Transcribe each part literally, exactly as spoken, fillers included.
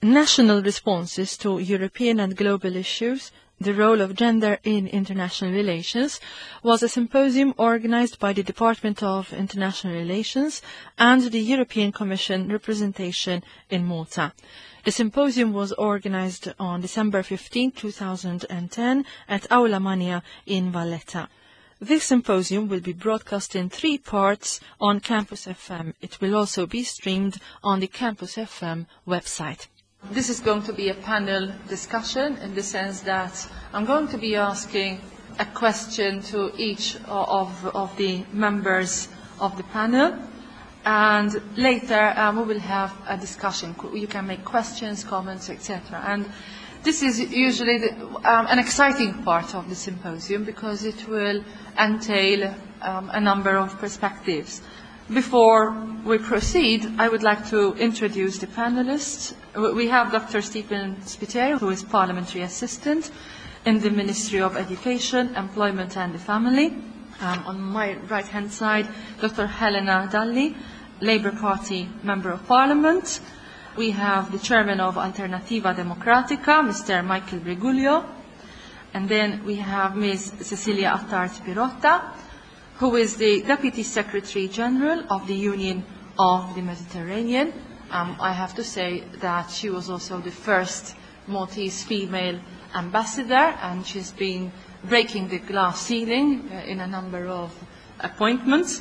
National Responses to European and Global Issues, the Role of Gender in International Relations, was a symposium organized by the Department of International Relations and the European Commission representation in Malta. The symposium was organized on December fifteenth, two thousand ten at Aula Mania in Valletta. This symposium will be broadcast in three parts on Campus F M. It will also be streamed on the Campus F M website. This is going to be a panel discussion in the sense that I'm going to be asking a question to each of, of the members of the panel, and later um, we will have a discussion. You can make questions, comments, et cetera. And this is usually the, um, an exciting part of the symposium because it will entail um, a number of perspectives. Before we proceed, I would like to introduce the panelists. We have Doctor Stephen Spiteri, who is Parliamentary Assistant in the Ministry of Education, Employment and the Family. Um, on my right-hand side, Doctor Helena Dalli, Labour Party Member of Parliament. We have the Chairman of Alternativa Democratica, Mister Michael Briguglio. And then we have Miz Cecilia Attard-Pirotta, who is the Deputy Secretary General of the Union of the Mediterranean. Um, I have to say that she was also the first Maltese female ambassador, and she's been breaking the glass ceiling uh, in a number of appointments.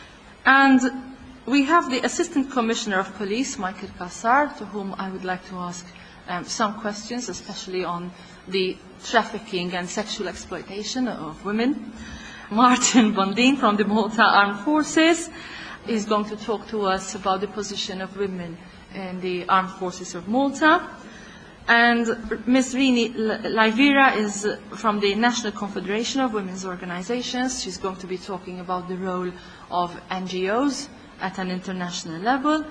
And we have the Assistant Commissioner of Police, Michael Cassar, to whom I would like to ask um, some questions, especially on the trafficking and sexual exploitation of women. Martin Bondin from the Malta Armed Forces is going to talk to us about the position of women in the Armed Forces of Malta. And Miz Rini Laivira is from the National Confederation of Women's Organizations. She's going to be talking about the role of N G Os at an international level.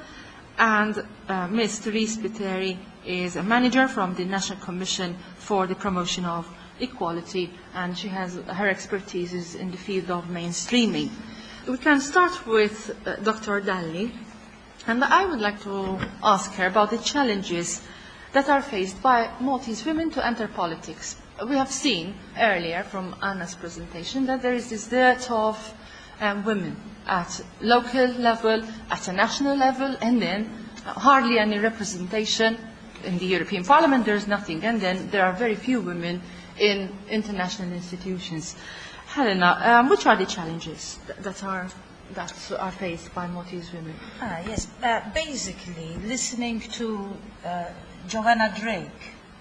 And uh, Miz Therese Spiteri is a manager from the National Commission for the Promotion of Equality, and she has her expertise is in the field of mainstreaming. We can start with uh, Doctor Dalli, and I would like to ask her about the challenges that are faced by Maltese women to enter politics. We have seen earlier from Anna's presentation that there is this dearth of um, women at local level, at a national level, and then uh, hardly any representation in the European Parliament. There is nothing, and then there are very few women in international institutions. Helena, um, which are the challenges that, that are that are faced by Maltese women? Ah, yes, uh, basically, listening to uh, Joanna Drake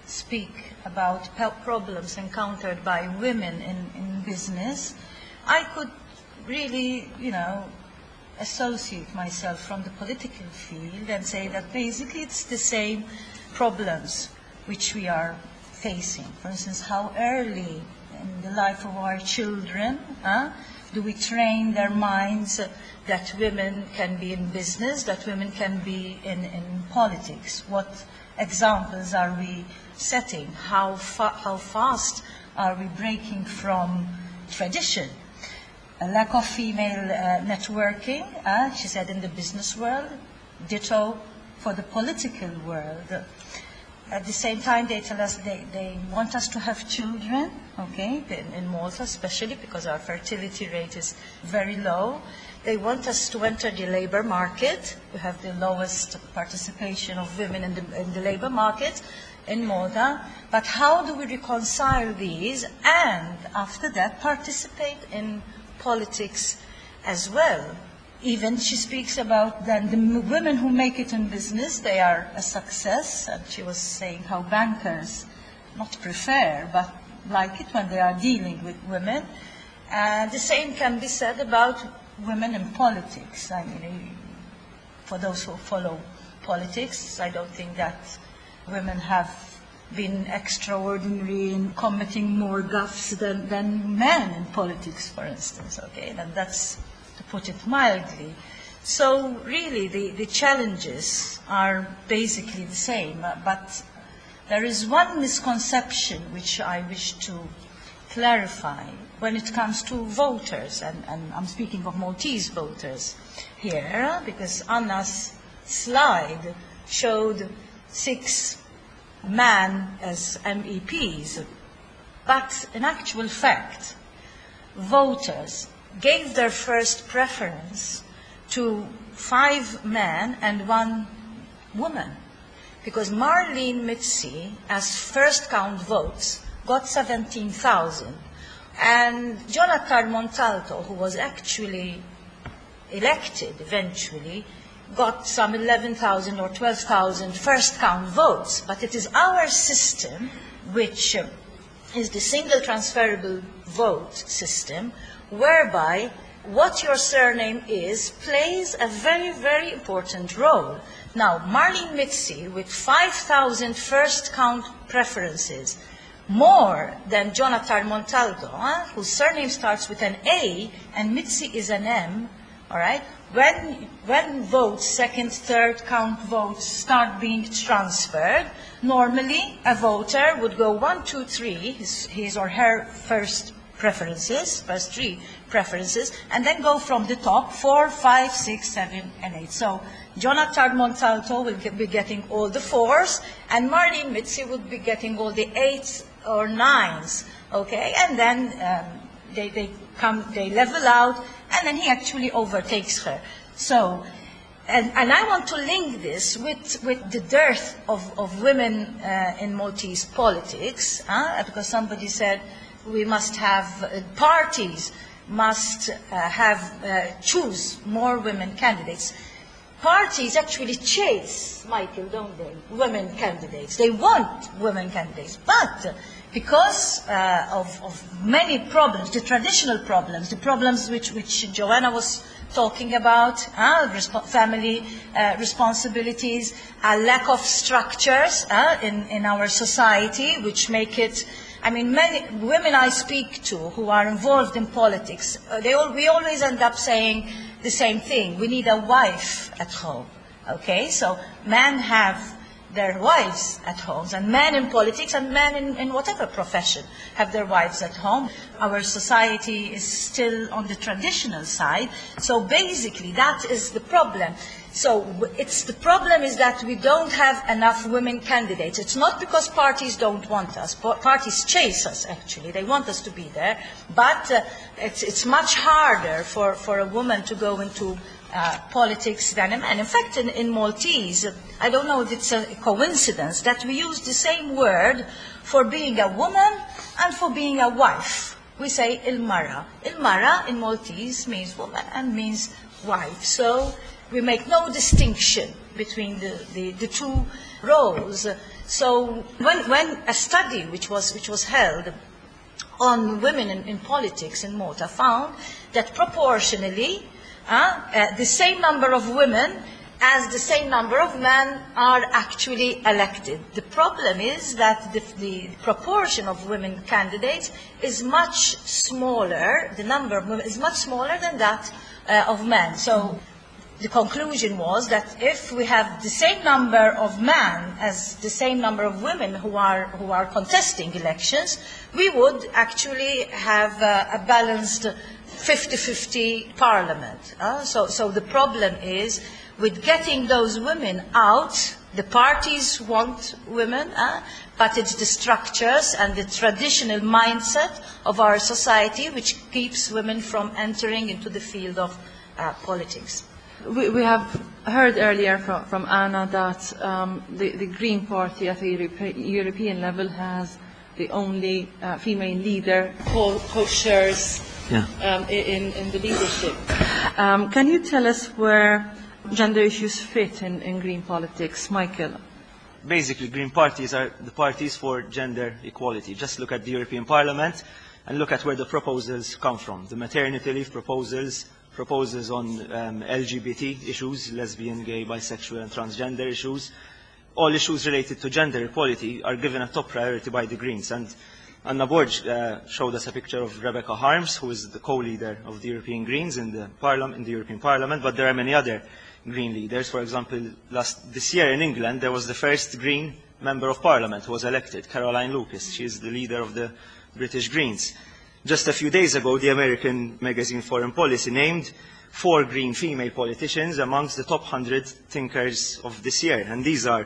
speak about problems encountered by women in, in business, I could really, you know, associate myself from the political field and say that basically it's the same problems which we are facing. For instance, how early in the life of our children uh, do we train their minds uh, that women can be in business, that women can be in, in politics? What examples are we setting? How, fa how fast are we breaking from tradition? A lack of female uh, networking, uh, she said, in the business world, ditto for the political world. At the same time, they tell us they, they want us to have children, okay, in, in Malta especially, because our fertility rate is very low. They want us to enter the labor market. We have the lowest participation of women in the, in the labor market in Malta. But how do we reconcile these and, after that, participate in politics as well? Even she speaks about then the women who make it in business, they are a success, and she was saying how bankers not prefer, but like it when they are dealing with women. And the same can be said about women in politics. I mean, for those who follow politics, I don't think that women have been extraordinary in committing more gaffes than, than men in politics, for instance, okay, and that's to put it mildly. So really the, the challenges are basically the same, uh, but there is one misconception which I wish to clarify when it comes to voters, and, and I'm speaking of Maltese voters here, because Anna's slide showed six men as M E Ps. But in actual fact, voters gave their first preference to five men and one woman. Because Marlene Mizzi, as first count votes, got seventeen thousand. And Jonathan Montalto, who was actually elected eventually, got some eleven thousand or twelve thousand first count votes. But it is our system, which uh, is the single transferable vote system, whereby what your surname is plays a very, very important role. Now, Marlene Mizzi, with five thousand first count preferences, more than Jonathan Montalto, huh, whose surname starts with an A and Mizzi is an M, all right? When, when votes, second, third count votes start being transferred, normally a voter would go one, two, three, his, his or her first preferences, first three preferences, and then go from the top, four, five, six, seven, and eight. So Jonathan Montalto will get, be getting all the fours, and Marlene Mizzi would be getting all the eights or nines, okay? And then um, they, they come, they level out, and then he actually overtakes her. So, and, and I want to link this with, with the dearth of, of women uh, in Maltese politics, uh, because somebody said we must have, uh, parties must uh, have, uh, choose more women candidates. Parties actually chase, Michael, don't they, women candidates. They want women candidates, but because uh, of, of many problems, the traditional problems, the problems which, which Joanna was talking about, uh, resp family uh, responsibilities, a lack of structures uh, in, in our society, which make it, I mean, many women I speak to who are involved in politics, uh, they all, we always end up saying the same thing. We need a wife at home, okay? So men have their wives at home, and men in politics and men in, in whatever profession have their wives at home. Our society is still on the traditional side, so basically that is the problem. So it's the problem is that we don't have enough women candidates. It's not because parties don't want us. Parties chase us, actually. They want us to be there. But uh, it's, it's much harder for, for a woman to go into uh, politics than a man. In fact, in, in Maltese, I don't know if it's a coincidence that we use the same word for being a woman and for being a wife. We say il-mara. Il-mara in Maltese means woman and means wife. So we make no distinction between the, the, the two roles. So when, when a study which was, which was held on women in, in politics in Malta found that proportionally uh, uh, the same number of women as the same number of men are actually elected. The problem is that the, the proportion of women candidates is much smaller, the number of women is much smaller than that uh, of men. So the conclusion was that if we have the same number of men as the same number of women who are, who are contesting elections, we would actually have uh, a balanced fifty fifty parliament. Uh, so, so the problem is with getting those women out, the parties want women, uh, but it's the structures and the traditional mindset of our society which keeps women from entering into the field of uh, politics. We, we have heard earlier from, from Anna that um, the, the Green Party at the Europe, European level has the only uh, female leader, co-chairs yeah. um, in, in the leadership. Um, can you tell us where gender issues fit in, in green politics? Michael? Basically, green parties are the parties for gender equality. Just look at the European Parliament and look at where the proposals come from. The maternity leave proposals, proposals on um, L G B T issues, lesbian, gay, bisexual and transgender issues. All issues related to gender equality are given a top priority by the Greens. And Anna Borg uh, showed us a picture of Rebecca Harms, who is the co-leader of the European Greens in the, Parliament, in the European Parliament, but there are many other Green leaders. For example, last, this year in England, there was the first Green Member of Parliament who was elected, Caroline Lucas. She is the leader of the British Greens. Just a few days ago, the American magazine Foreign Policy named four Green female politicians amongst the top one hundred thinkers of this year. And these are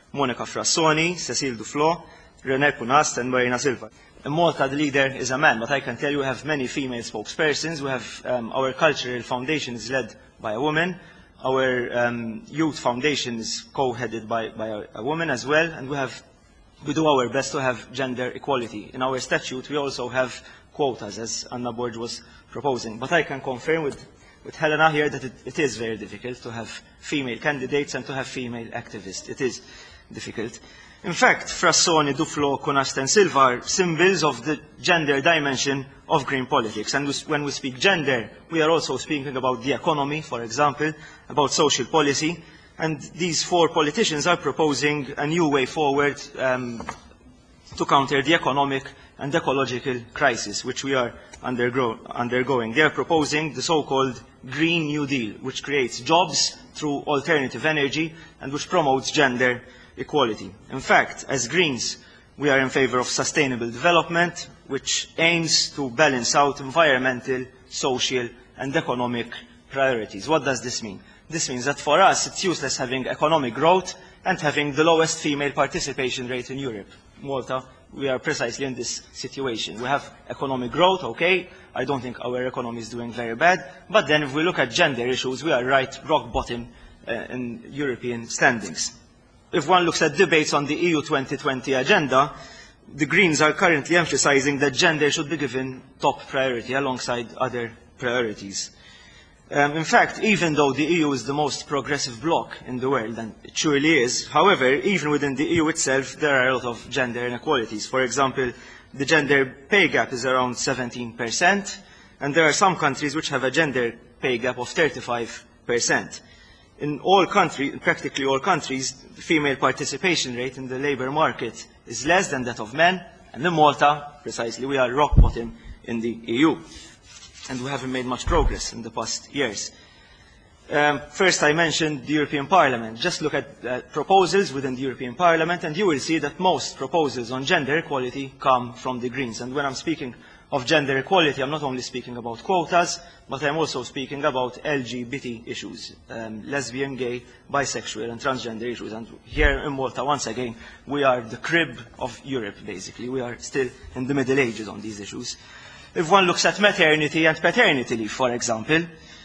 Monica Frassoni, Cecile Duflo, René Punast, and Marina Silva. In Malta, the leader is a man, but I can tell you we have many female spokespersons. We have um, our cultural foundation is led by a woman. Our um, youth foundation is co-headed by, by a, a woman as well, and we have we do our best to have gender equality. In our statute, we also have quotas, as Anna Borg was proposing. But I can confirm with, with Helena here that it, it is very difficult to have female candidates and to have female activists. It is difficult. In fact, Frassoni, Duflo, Kunast and Silva are symbols of the gender dimension of green politics. And when we speak gender, we are also speaking about the economy, for example, about social policy. And these four politicians are proposing a new way forward um, to counter the economic and ecological crisis which we are undergo undergoing. They are proposing the so-called Green New Deal, which creates jobs through alternative energy and which promotes gender equality. In fact, as Greens, we are in favour of sustainable development, which aims to balance out environmental, social and economic priorities. What does this mean? This means that for us, it's useless having economic growth and having the lowest female participation rate in Europe. Malta, we are precisely in this situation. We have economic growth, okay, I don't think our economy is doing very bad, but then if we look at gender issues, we are right rock bottom uh, in European standings. If one looks at debates on the E U twenty twenty agenda, the Greens are currently emphasizing that gender should be given top priority alongside other priorities. Um, in fact, even though the E U is the most progressive bloc in the world, and it surely is, however, even within the E U itself, there are a lot of gender inequalities. For example, the gender pay gap is around seventeen percent, and there are some countries which have a gender pay gap of thirty-five percent. In all countries, in practically all countries, the female participation rate in the labour market is less than that of men, and in Malta, precisely, we are rock bottom in the E U. And we haven't made much progress in the past years. Um, first, I mentioned the European Parliament. Just look at uh, proposals within the European Parliament, and you will see that most proposals on gender equality come from the Greens. And when I'm speaking of gender equality, I'm not only speaking about quotas, but I'm also speaking about L G B T issues, um, lesbian, gay, bisexual, and transgender issues. And here in Malta, once again, we are the crib of Europe, basically. We are still in the Middle Ages on these issues. If one looks at maternity and paternity leave, for example,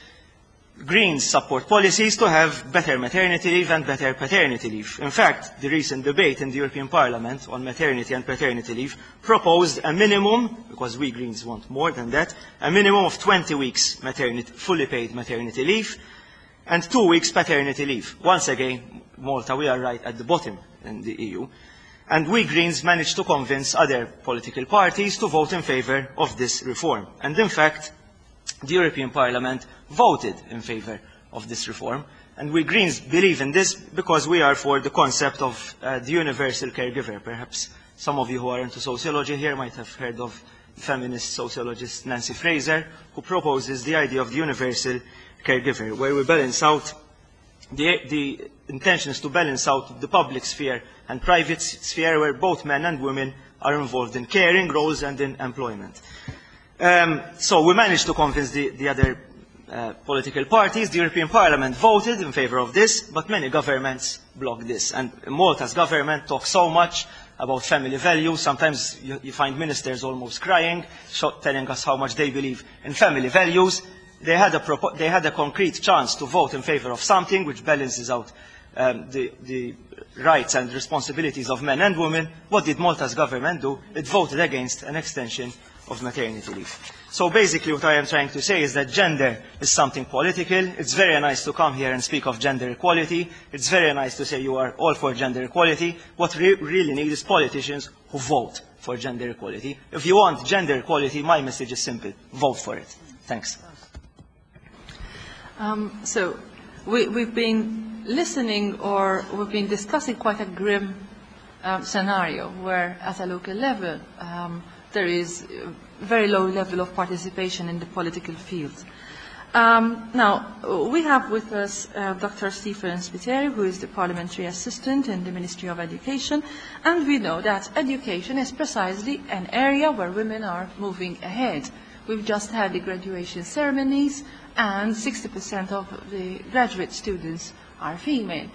Greens support policies to have better maternity leave and better paternity leave. In fact, the recent debate in the European Parliament on maternity and paternity leave proposed a minimum, because we Greens want more than that, a minimum of twenty weeks maternity, fully paid maternity leave and two weeks paternity leave. Once again, Malta, we are right at the bottom in the E U. And we Greens managed to convince other political parties to vote in favour of this reform. And in fact, the European Parliament voted in favour of this reform. And we Greens believe in this because we are for the concept of uh, the universal caregiver. Perhaps some of you who are into sociology here might have heard of the feminist sociologist Nancy Fraser, who proposes the idea of the universal caregiver, where we balance out the, the intention is to balance out the public sphere and private sphere, where both men and women are involved in caring roles and in employment. Um, so we managed to convince the, the other uh, political parties. The European Parliament voted in favour of this, but many governments blocked this. And Malta's government talks so much about family values. Sometimes you, you find ministers almost crying, telling us how much they believe in family values. They had a, they had a concrete chance to vote in favour of something which balances out um, the, the rights and responsibilities of men and women. What did Malta's government do? It voted against an extension of maternity leave. So basically what I am trying to say is that gender is something political. It's very nice to come here and speak of gender equality. It's very nice to say you are all for gender equality. What we really need is politicians who vote for gender equality. If you want gender equality, my message is simple. Vote for it. Thanks. Um, so we, we've been listening, or we've been discussing quite a grim um, scenario where at a local level um, there is a very low level of participation in the political field. Um, now, we have with us uh, Doctor Stephen Spiteri, who is the Parliamentary Assistant in the Ministry of Education, and we know that education is precisely an area where women are moving ahead. We've just had the graduation ceremonies, and sixty percent of the graduate students are female.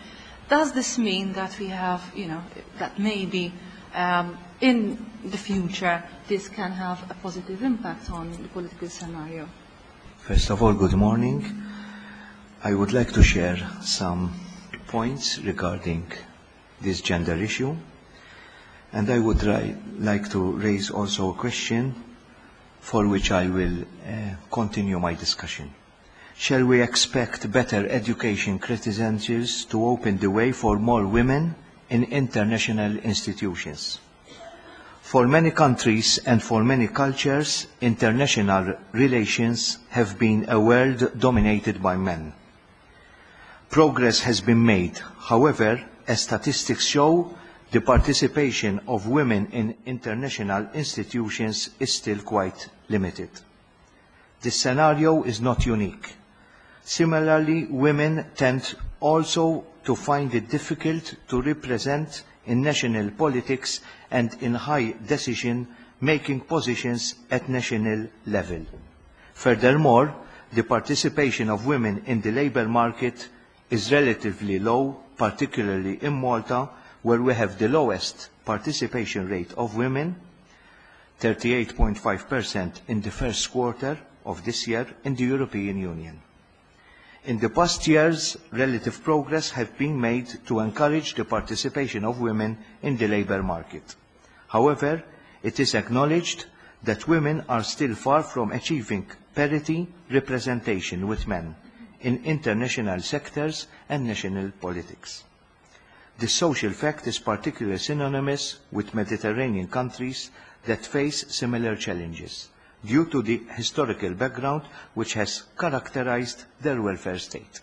Does this mean that we have, you know, that maybe um, in the future this can have a positive impact on the political scenario? First of all, good morning. I would like to share some points regarding this gender issue, and I would like to raise also a question for which I will uh, continue my discussion. Shall we expect better education credentials to open the way for more women in international institutions? For many countries and for many cultures, international relations have been a world dominated by men. Progress has been made. However, as statistics show, the participation of women in international institutions is still quite limited. This scenario is not unique. Similarly, women tend also to find it difficult to represent in national politics and in high decision-making positions at national level. Furthermore, the participation of women in the labour market is relatively low, particularly in Malta, where we have the lowest participation rate of women, thirty-eight point five percent in the first quarter of this year in the European Union. In the past years, relative progress has been made to encourage the participation of women in the labour market. However, it is acknowledged that women are still far from achieving parity representation with men in international sectors and national politics. This social fact is particularly synonymous with Mediterranean countries that face similar challenges due to the historical background which has characterized their welfare state.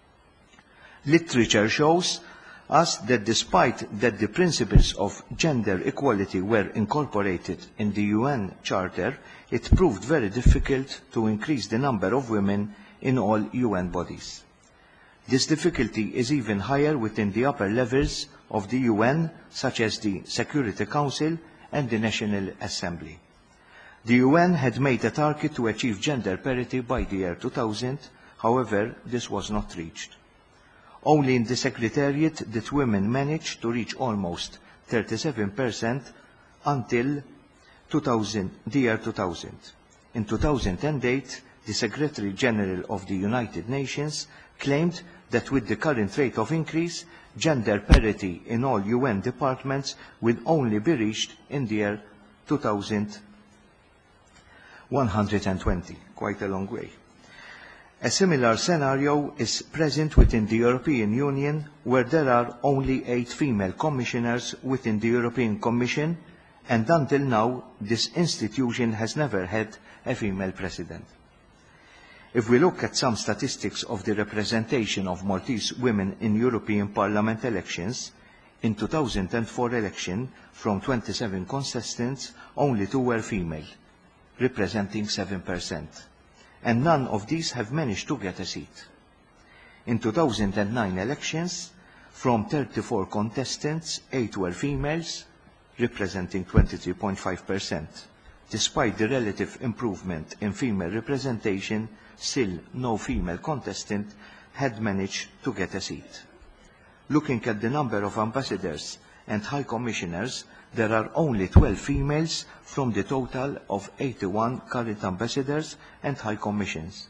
Literature shows us that despite that the principles of gender equality were incorporated in the U N Charter, it proved very difficult to increase the number of women in all U N bodies. This difficulty is even higher within the upper levels of the U N, such as the Security Council and the National Assembly. The U N had made a target to achieve gender parity by the year two thousand, however, this was not reached. Only in the Secretariat did women manage to reach almost thirty-seven percent until two thousand, the year two thousand. In two thousand eight, the Secretary General of the United Nations claimed that with the current rate of increase, gender parity in all U N departments will only be reached in the year two thousand one hundred twenty, quite a long way. A similar scenario is present within the European Union, where there are only eight female commissioners within the European Commission, and until now, this institution has never had a female president. If we look at some statistics of the representation of Maltese women in European Parliament elections, in two thousand four election, from twenty-seven contestants, only two were female, representing seven percent. And none of these have managed to get a seat. In two thousand nine elections, from thirty-four contestants, eight were females, representing twenty-three point five percent. Despite the relative improvement in female representation, still no female contestant had managed to get a seat. Looking at the number of ambassadors and high commissioners, there are only twelve females from the total of eighty-one current ambassadors and high commissioners,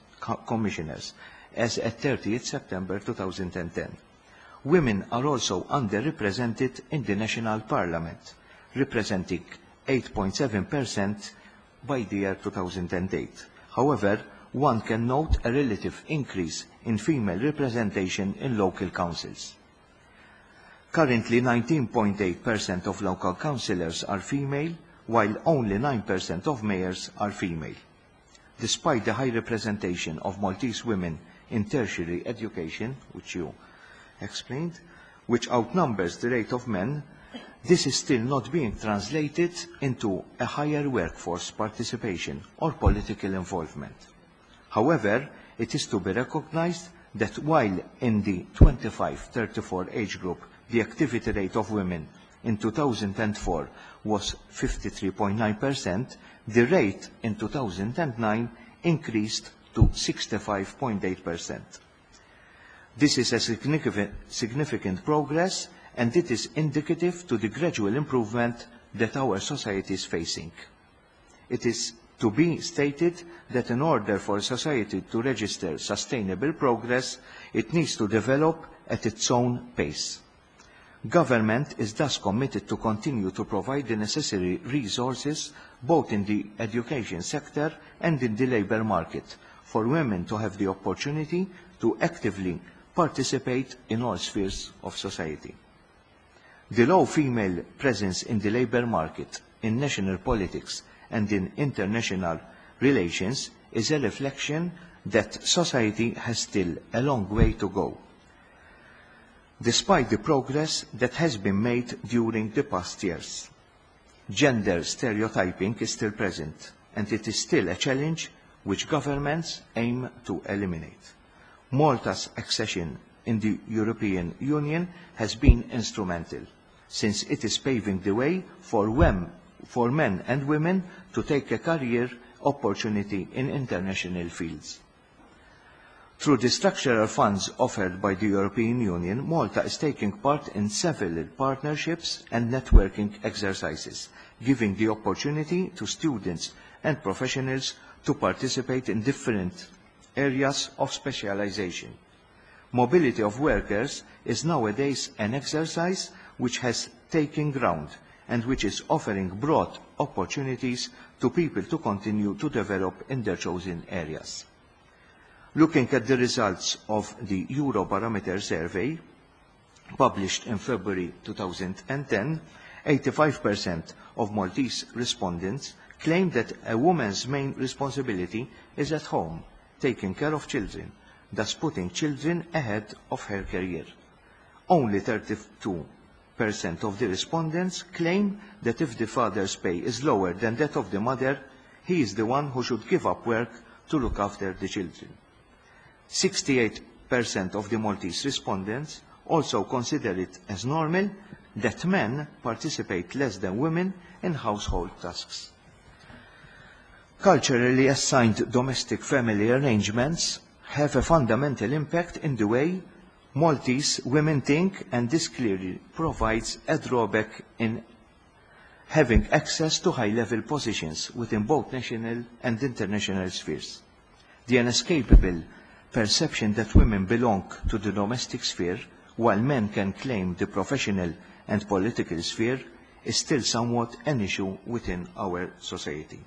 as at thirtieth September two thousand ten. Women are also underrepresented in the national parliament, representing eight point seven percent by the year two thousand eight. However, one can note a relative increase in female representation in local councils. Currently, nineteen point eight percent of local councillors are female, while only nine percent of mayors are female. Despite the high representation of Maltese women in tertiary education, which you explained, which outnumbers the rate of men, this is still not being translated into a higher workforce participation or political involvement. However, it is to be recognized that while in the twenty-five to thirty-four age group, the activity rate of women in two thousand four was fifty-three point nine percent, the rate in two thousand nine increased to sixty-five point eight percent. This is a significant, significant progress, and it is indicative to the gradual improvement that our society is facing. It is to be stated that in order for society to register sustainable progress, it needs to develop at its own pace. Government is thus committed to continue to provide the necessary resources both in the education sector and in the labour market for women to have the opportunity to actively participate in all spheres of society. The low female presence in the labour market, in national politics and in international relations is a reflection that society has still a long way to go, despite the progress that has been made during the past years. Gender stereotyping is still present, and it is still a challenge which governments aim to eliminate. Malta's accession in the European Union has been instrumental, since it is paving the way for, women, for men and women to take a career opportunity in international fields. Through the structural funds offered by the European Union, Malta is taking part in several partnerships and networking exercises, giving the opportunity to students and professionals to participate in different areas of specialization. Mobility of workers is nowadays an exercise which has taken ground and which is offering broad opportunities to people to continue to develop in their chosen areas. Looking at the results of the Eurobarometer survey, published in February two thousand ten, eighty-five percent of Maltese respondents claim that a woman's main responsibility is at home, taking care of children, thus putting children ahead of her career. Only thirty-two percent of the respondents claim that if the father's pay is lower than that of the mother, he is the one who should give up work to look after the children. sixty-eight percent of the Maltese respondents also consider it as normal that men participate less than women in household tasks. Culturally assigned domestic family arrangements have a fundamental impact in the way Maltese women think, and this clearly provides a drawback in having access to high-level positions within both national and international spheres. The inescapable perception that women belong to the domestic sphere, while men can claim the professional and political sphere, is still somewhat an issue within our society.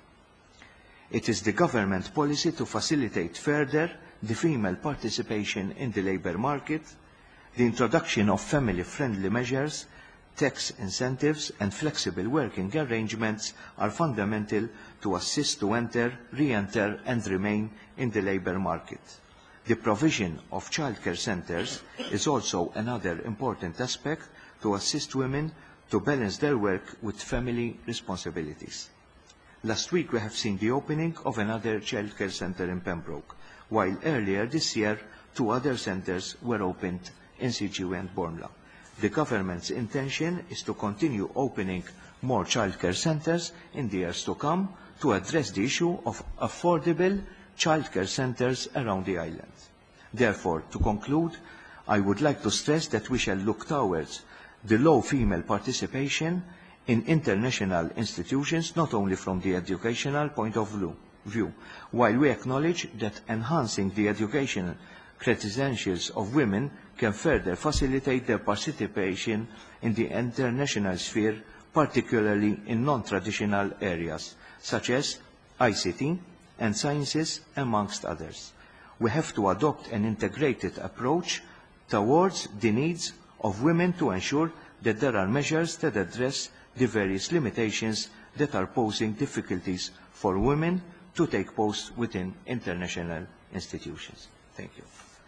It is the government policy to facilitate further the female participation in the labour market. The introduction of family-friendly measures, tax incentives and flexible working arrangements are fundamental to assist to enter, re-enter and remain in the labour market. The provision of childcare centres is also another important aspect to assist women to balance their work with family responsibilities. Last week we have seen the opening of another childcare centre in Pembroke, while earlier this year two other centres were opened in Siġu and Bormla. The government's intention is to continue opening more childcare centres in the years to come to address the issue of affordable childcare centres around the island. Therefore, to conclude, I would like to stress that we shall look towards the low female participation in international institutions, not only from the educational point of view, while we acknowledge that enhancing the educational credentials of women can further facilitate their participation in the international sphere, particularly in non-traditional areas, such as I C T and sciences, amongst others. We have to adopt an integrated approach towards the needs of women to ensure that there are measures that address the various limitations that are posing difficulties for women to take posts within international institutions. Thank you.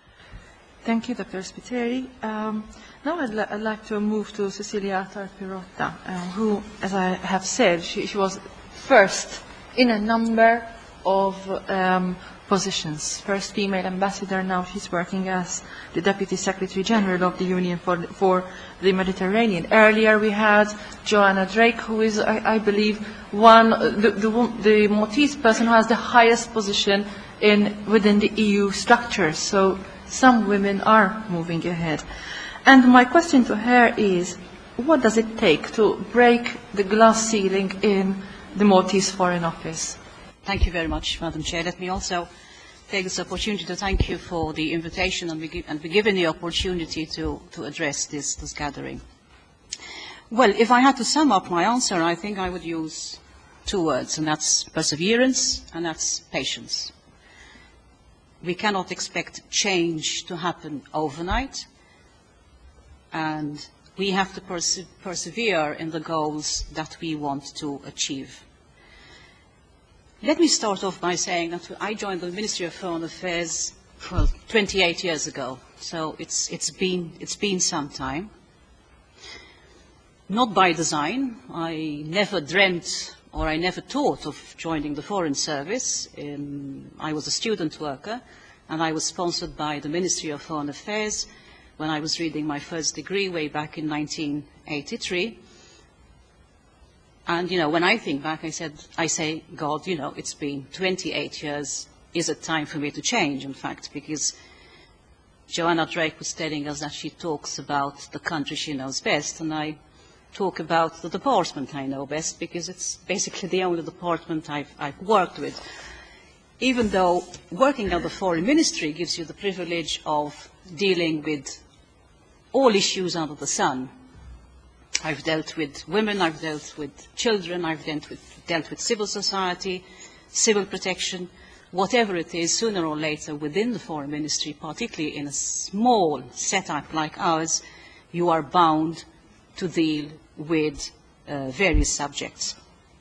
Thank you, Doctor Spiteri. Um, now I'd, li I'd like to move to Cecilia Tarpirotta, uh, who, as I have said, she, she was first in a number of um, positions. First female ambassador, now she's working as the Deputy Secretary General of the Union for, for the Mediterranean. Earlier we had Joanna Drake, who is, I, I believe, one, the, the, the Maltese person who has the highest position in, within the E U structures. So some women are moving ahead. And my question to her is, what does it take to break the glass ceiling in the Maltese Foreign Office? Thank you very much, Madam Chair. Let me also take this opportunity to thank you for the invitation and be, and be given the opportunity to, to address this, this gathering. Well, if I had to sum up my answer, I think I would use two words, and that's perseverance and that's patience. We cannot expect change to happen overnight, and we have to perse persevere in the goals that we want to achieve. Let me start off by saying that I joined the Ministry of Foreign Affairs well, twenty-eight years ago, so it's, it's, been, it's been some time. Not by design. I never dreamt or I never thought of joining the Foreign Service. Um, I was a student worker, and I was sponsored by the Ministry of Foreign Affairs when I was reading my first degree way back in nineteen eighty-three. And, you know, when I think back, I said, I say, God, you know, it's been twenty-eight years. Is it time for me to change, in fact? Because Joanna Drake was telling us that she talks about the country she knows best, and I talk about the department I know best, because it's basically the only department I've, I've worked with. Even though working at the Foreign Ministry gives you the privilege of dealing with all issues under the sun. I've dealt with women, I've dealt with children, I've dealt with, dealt with civil society, civil protection, whatever it is, sooner or later within the Foreign Ministry, particularly in a small setup like ours, you are bound to deal with uh, various subjects.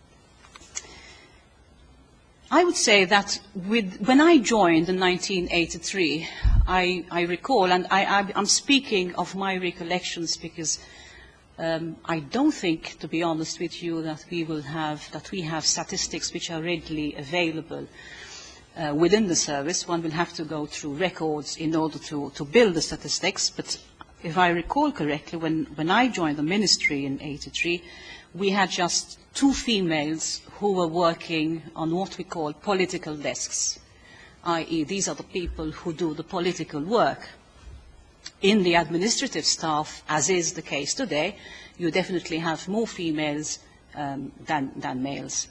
I would say that with, when I joined in nineteen eighty-three, I, I recall, and I, I, I'm speaking of my recollections because um, I don't think, to be honest with you, that we will have, that we have statistics which are readily available uh, within the service. One will have to go through records in order to, to build the statistics, but if I recall correctly, when, when I joined the ministry in eighty-three, we had just two females who were working on what we call political desks, that is these are the people who do the political work. In the administrative staff, as is the case today, you definitely have more females um, than, than males.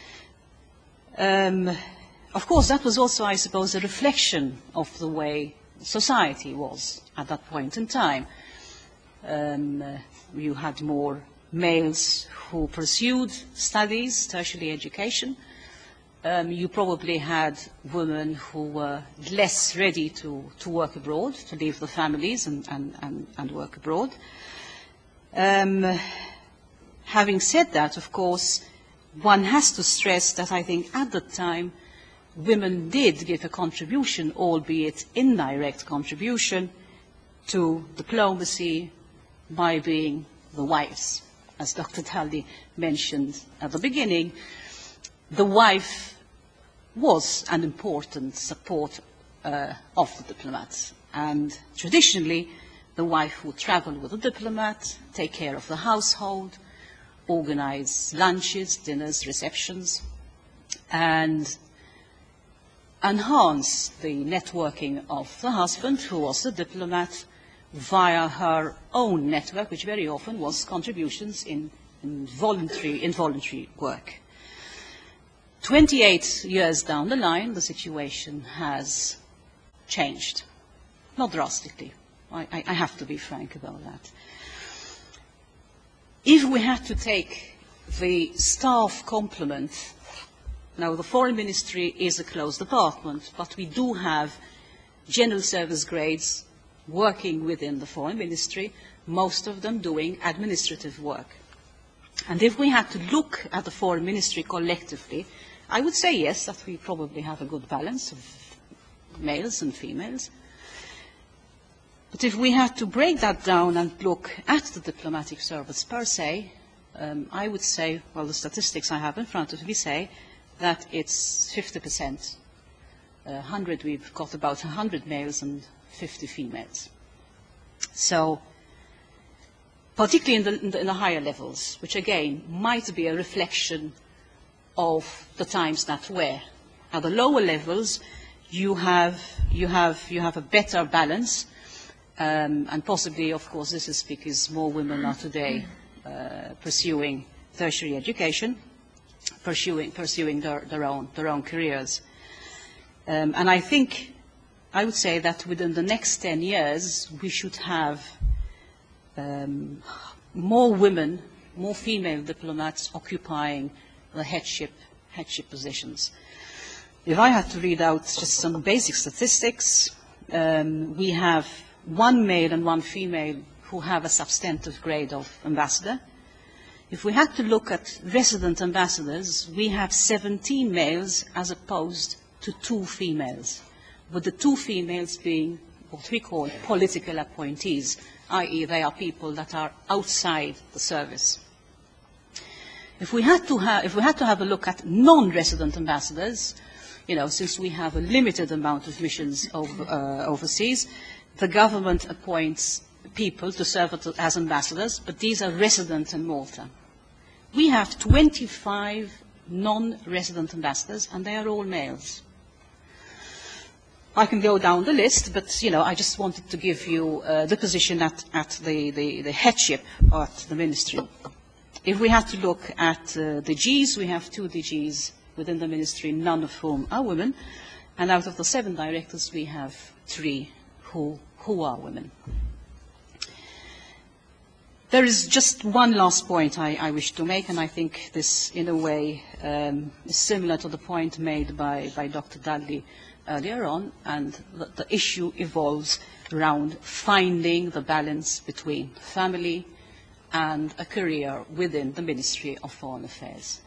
Um, of course, that was also, I suppose, a reflection of the way society was at that point in time. Um, uh, you had more males who pursued studies, tertiary education. Um, you probably had women who were less ready to, to work abroad, to leave their families and, and, and, and work abroad. Um, having said that, of course, one has to stress that I think at the time women did give a contribution, albeit indirect contribution, to diplomacy by being the wives. As Doctor Taldi mentioned at the beginning, the wife was an important support uh, of the diplomats. And traditionally, the wife would travel with the diplomat, take care of the household, organize lunches, dinners, receptions, and enhance the networking of the husband, who was a diplomat, via her own network, which very often was contributions in, in voluntary, involuntary work. Twenty-eight years down the line, the situation has changed. Not drastically. I, I, I have to be frank about that. If we had to take the staff complement, now the Foreign Ministry is a closed department, but we do have general service grades working within the Foreign Ministry, most of them doing administrative work. And if we had to look at the Foreign Ministry collectively, I would say yes, that we probably have a good balance of males and females. But if we had to break that down and look at the diplomatic service per se, um, I would say, well, the statistics I have in front of me say that it's fifty percent. Uh, hundred, we've got about one hundred males and fifty females. So, particularly in the, in, the, in the higher levels, which again might be a reflection of the times that were. At the lower levels, you have, you have, you have a better balance, um, and possibly, of course, this is because more women are today uh, pursuing tertiary education, pursuing, pursuing their, their, own, their own careers. Um, and I think, I would say that within the next ten years, we should have um, more women, more female diplomats occupying the headship, headship positions. If I had to read out just some basic statistics, um, we have one male and one female who have a substantive grade of ambassador. If we had to look at resident ambassadors, we have seventeen males as opposed to two females, with the two females being what we call political appointees, that is they are people that are outside the service. If we had to have, if we had to have a look at non-resident ambassadors, you know, since we have a limited amount of missions over, uh, overseas, the government appoints people to serve as ambassadors, but these are resident in Malta. We have twenty-five non-resident ambassadors, and they are all males. I can go down the list, but you know, I just wanted to give you uh, the position at, at the, the, the headship at the ministry. If we have to look at uh, the Gs, we have two D Gs within the ministry, none of whom are women, and out of the seven directors, we have three who, who are women. There is just one last point I, I wish to make, and I think this, in a way, um, is similar to the point made by, by Doctor Dudley earlier on, and the, the issue evolves around finding the balance between family and a career within the Ministry of Foreign Affairs.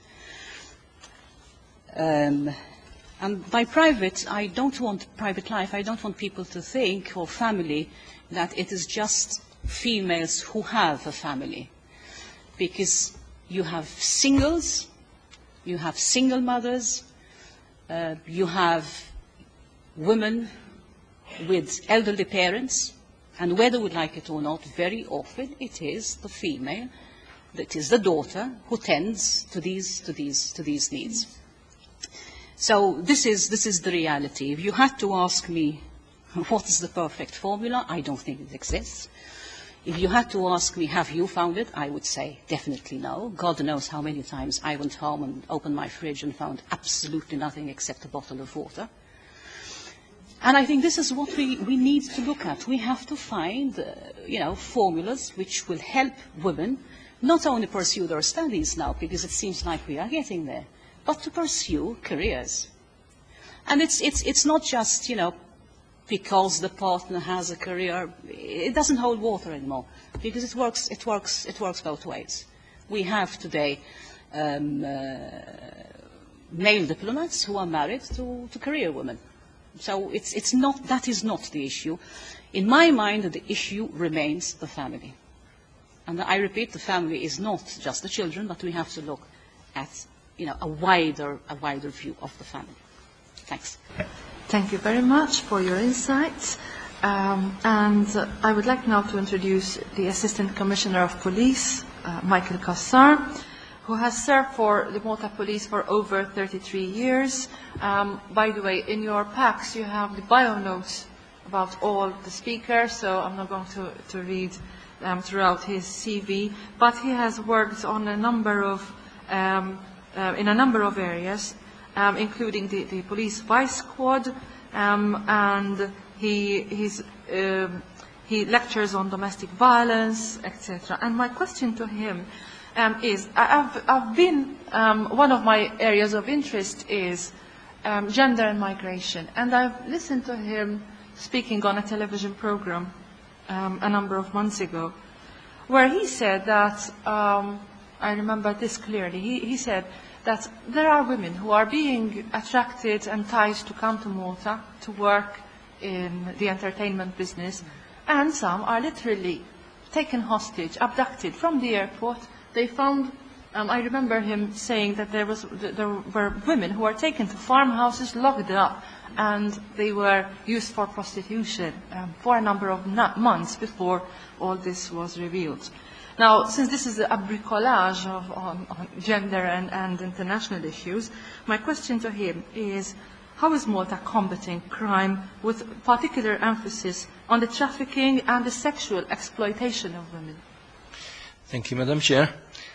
Um, and by private, I don't want private life, I don't want people to think, or family, that it is just females who have a family. Because you have singles, you have single mothers, uh, you have women with elderly parents, and whether we like it or not, very often it is the female, that is the daughter, who tends to these, to these, to these needs. So this is, this is the reality. If you had to ask me what is the perfect formula, I don't think it exists. If you had to ask me, have you found it, I would say definitely no. God knows how many times I went home and opened my fridge and found absolutely nothing except a bottle of water. And I think this is what we, we need to look at. We have to find, uh, you know, formulas which will help women not only pursue their studies now, because it seems like we are getting there, but to pursue careers. And it's, it's, it's not just, you know, because the partner has a career. It doesn't hold water anymore, because it works, it works, it works both ways. We have today um, uh, male diplomats who are married to, to career women. So it's, it's not, that is not the issue. In my mind, the issue remains the family. And I repeat, the family is not just the children, but we have to look at, you know, a wider, a wider view of the family. Thanks. Thank you very much for your insights. Um, and uh, I would like now to introduce the Assistant Commissioner of Police, uh, Michael Cassar, who has served for the Malta Police for over thirty-three years. Um, by the way, in your packs you have the bio notes about all the speakers, so I'm not going to, to read um, throughout his C V, but he has worked on a number of, um, uh, in a number of areas, um, including the, the police vice squad, um, and he, he's, um, he lectures on domestic violence, et cetera. And my question to him Um, is, I've, I've been, um, one of my areas of interest is um, gender and migration, and I've listened to him speaking on a television program um, a number of months ago, where he said that, um, I remember this clearly, he, he said that there are women who are being attracted and enticed to come to Malta to work in the entertainment business, and some are literally taken hostage, abducted from the airport. They found, um, I remember him saying that there, was, there were women who were taken to farmhouses, locked up, and they were used for prostitution um, for a number of months before all this was revealed. Now, since this is a bricolage of, on, on gender and, and international issues, my question to him is, how is Malta combating crime with particular emphasis on the trafficking and the sexual exploitation of women? Thank you, Madam Chair.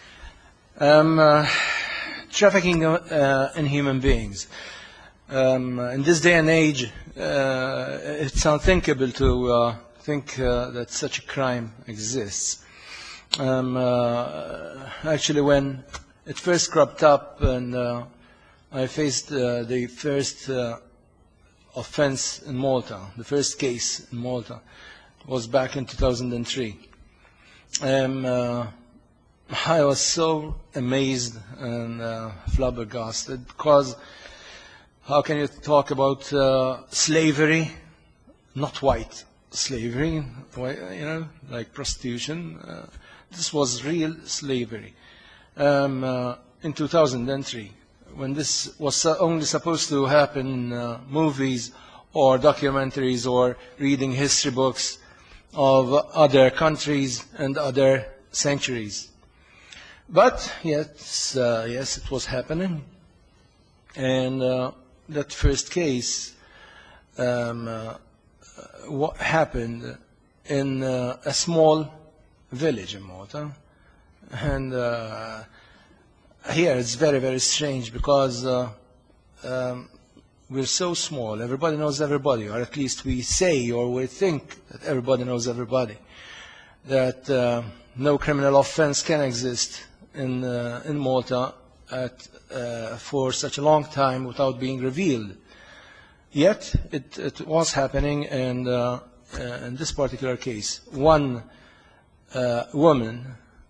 Um, uh, trafficking uh, in human beings. Um, in this day and age, uh, it's unthinkable to uh, think uh, that such a crime exists. Um, uh, actually, when it first cropped up and uh, I faced uh, the first uh, offense in Malta, the first case in Malta, was back in two thousand three. Um, uh, I was so amazed and uh, flabbergasted because how can you talk about uh, slavery, not white slavery, you know, like prostitution. Uh, this was real slavery. Um, uh, in two thousand three, when this was only supposed to happen in uh, movies or documentaries or reading history books of other countries and other centuries. But yes, uh, yes, it was happening. And uh, that first case um, uh, what happened in uh, a small village in Malta. And uh, here it's very, very strange because uh, um, we're so small. Everybody knows everybody, or at least we say or we think that everybody knows everybody, that uh, no criminal offense can exist in, uh, in Malta at, uh, for such a long time without being revealed. Yet it, it was happening, and uh, uh, in this particular case, one uh, woman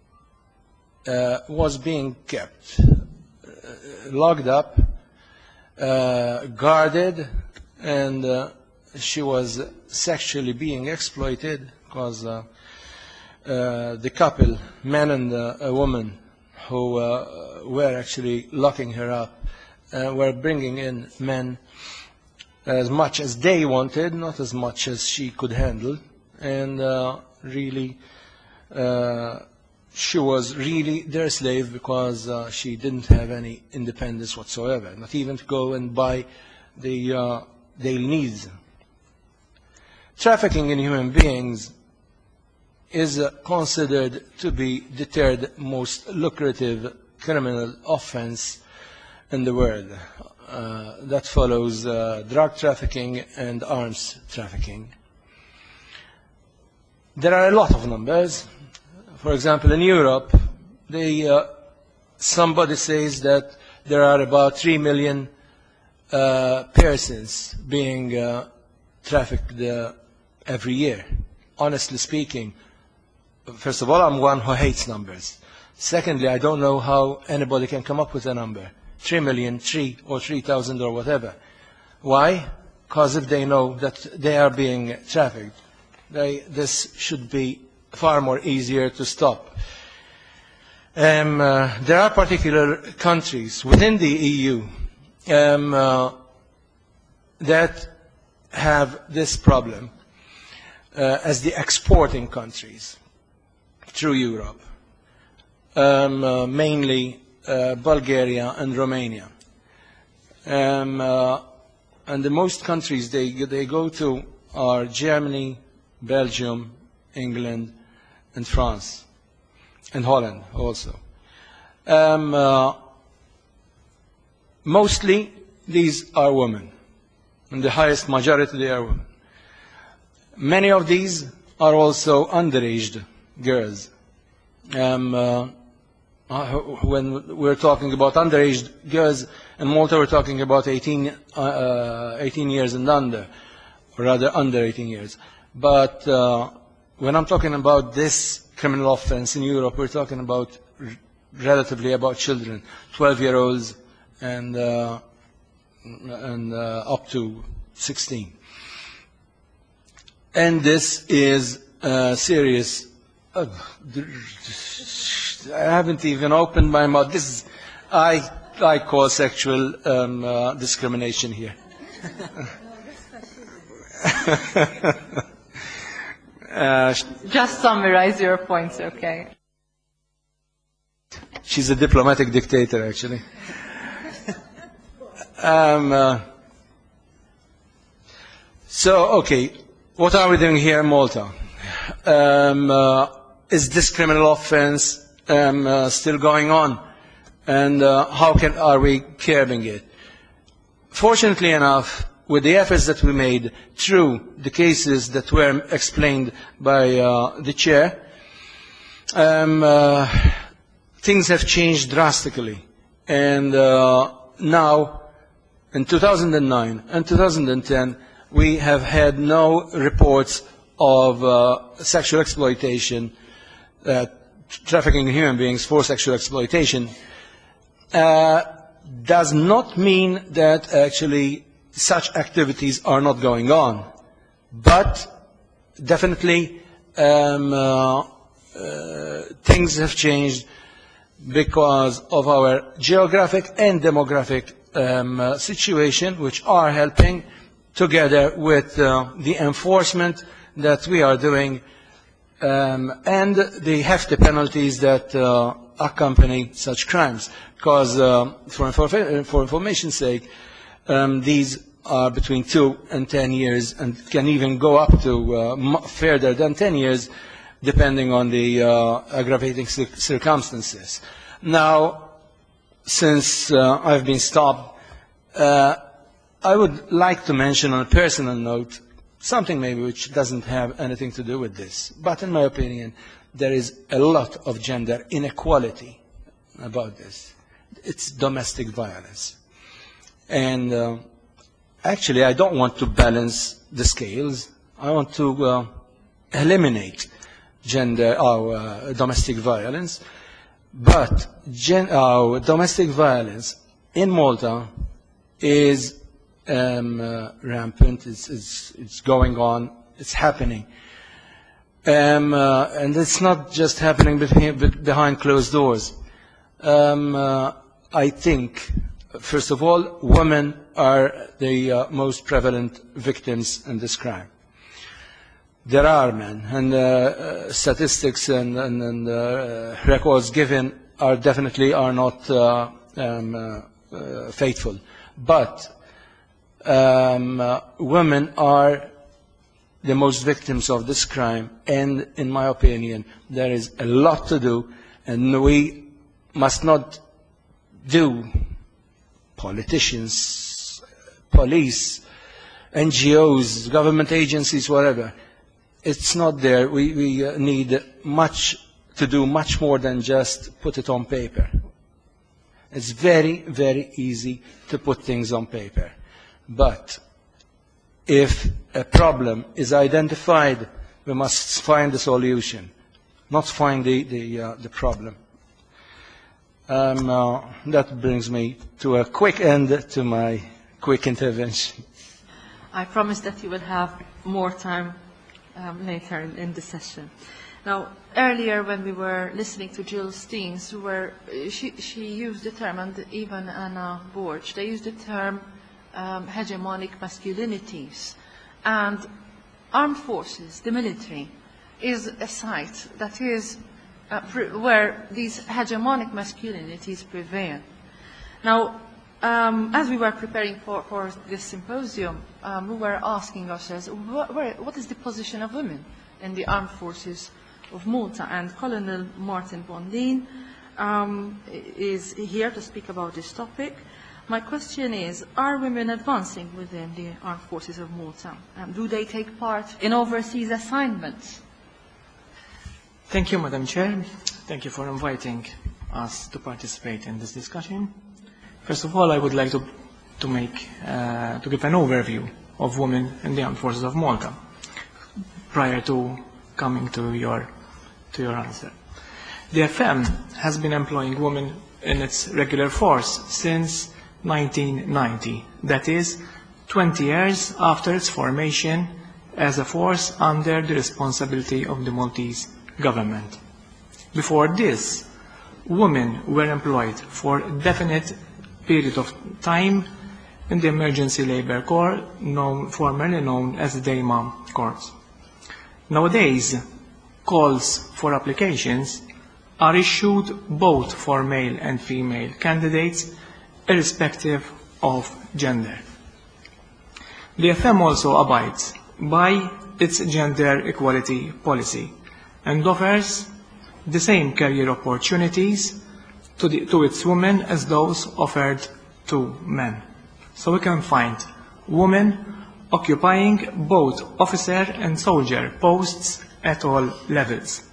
uh, was being kept, uh, locked up, uh, guarded, and uh, she was sexually being exploited because uh, uh, the couple, man and uh, a woman, who uh, were actually locking her up, uh, were bringing in men as much as they wanted, not as much as she could handle, and uh, really uh, she was really their slave because uh, she didn't have any independence whatsoever, not even to go and buy the uh, daily needs. Trafficking in human beings is uh, considered to be the third most lucrative criminal offense in the world. Uh, that follows uh, drug trafficking and arms trafficking. There are a lot of numbers. For example, in Europe, they, uh, somebody says that there are about three million uh, persons being uh, trafficked uh, every year. Honestly speaking, first of all, I'm one who hates numbers. Secondly, I don't know how anybody can come up with a number. Three million, three or three thousand or whatever. Why? Because if they know that they are being trafficked, they, this should be far more easier to stop. Um, uh, there are particular countries within the E U um, uh, that have this problem uh, as the exporting countries through Europe, um, uh, mainly uh, Bulgaria and Romania. Um, uh, and the most countries they, they go to are Germany, Belgium, England, and France, and Holland also. Um, uh, mostly these are women. In the highest majority they are women. Many of these are also underage girls. Um, uh, when we're talking about underage girls in Malta, we're talking about eighteen, uh, eighteen years and under, or rather under eighteen years. But uh, when I'm talking about this criminal offense in Europe, we're talking about r relatively about children, twelve-year-olds and, uh, and uh, up to sixteen. And this is uh, serious. Uh, I haven't even opened my mouth. This is, I, I call sexual um, uh, discrimination here. uh, Just summarize your points, okay? She's a diplomatic dictator, actually. um, uh, So, okay, what are we doing here in Malta? Um, uh, is this criminal offense um, uh, still going on? And uh, how can, are we curbing it? Fortunately enough, with the efforts that we made through the cases that were explained by uh, the chair, um, uh, things have changed drastically. And uh, now, in two thousand nine and two thousand ten, we have had no reports of uh, sexual exploitation, uh, trafficking in human beings for sexual exploitation. Uh, does not mean that actually such activities are not going on, but definitely um, uh, uh, things have changed because of our geographic and demographic um, uh, situation, which are helping together with uh, the enforcement that we are doing um, and the hefty penalties that uh, accompany such crimes. Because uh, for, infor for information's sake, um, these are between two and ten years and can even go up to uh, further than ten years depending on the uh, aggravating cir circumstances. Now, since uh, I've been stopped, uh, I would like to mention on a personal note something maybe which doesn't have anything to do with this. But in my opinion, there is a lot of gender inequality about this. It's domestic violence. And uh, actually, I don't want to balance the scales. I want to uh, eliminate gender or uh, domestic violence. But gen uh, domestic violence in Malta is um, uh, rampant. It's, it's, it's going on. It's happening. Um, uh, and it's not just happening behind closed doors. Um, uh, I think, first of all, women are the uh, most prevalent victims in this crime. There are men, and uh, uh, statistics and, and, and uh, records given are definitely are not uh, um, uh, uh, faithful. But um, uh, women are the most victims of this crime, and in my opinion, there is a lot to do, and we must not do politicians, police, N G Os, government agencies, whatever. It's not there. We, we uh, need much to do, much more than just put it on paper. It's very, very easy to put things on paper. But if a problem is identified, we must find a solution, not find the, the, uh, the problem. Um, uh, that brings me to a quick end to my quick intervention. I promise that you will have more time um, later in, in the session. Now, earlier when we were listening to Jill Steens, who were, she, she used the term, and even Anna Borch, they used the term um, hegemonic masculinities. And armed forces, the military, is a site that is uh, where these hegemonic masculinities prevail. Now, um, as we were preparing for, for this symposium, um, we were asking ourselves, what, where, what is the position of women in the armed forces of Malta? And Colonel Martin Bondin um, is here to speak about this topic. My question is, are women advancing within the armed forces of Malta? Um, do they take part in overseas assignments? Thank you, Madam Chair. Thank you for inviting us to participate in this discussion. First of all, I would like to, to, make, uh, to give an overview of women in the armed forces of Malta prior to coming to your, to your answer. The F M has been employing women in its regular force since nineteen ninety, that is, twenty years after its formation as a force under the responsibility of the Maltese government. Before this, women were employed for a definite period of time in the Emergency Labour Corps, known, formerly known as the DEMA Corps. Nowadays, calls for applications are issued both for male and female candidates, irrespective of gender. The F M also abides by its gender equality policy and offers the same career opportunities to, the, to its women as those offered to men. So we can find women occupying both officer and soldier posts at all levels.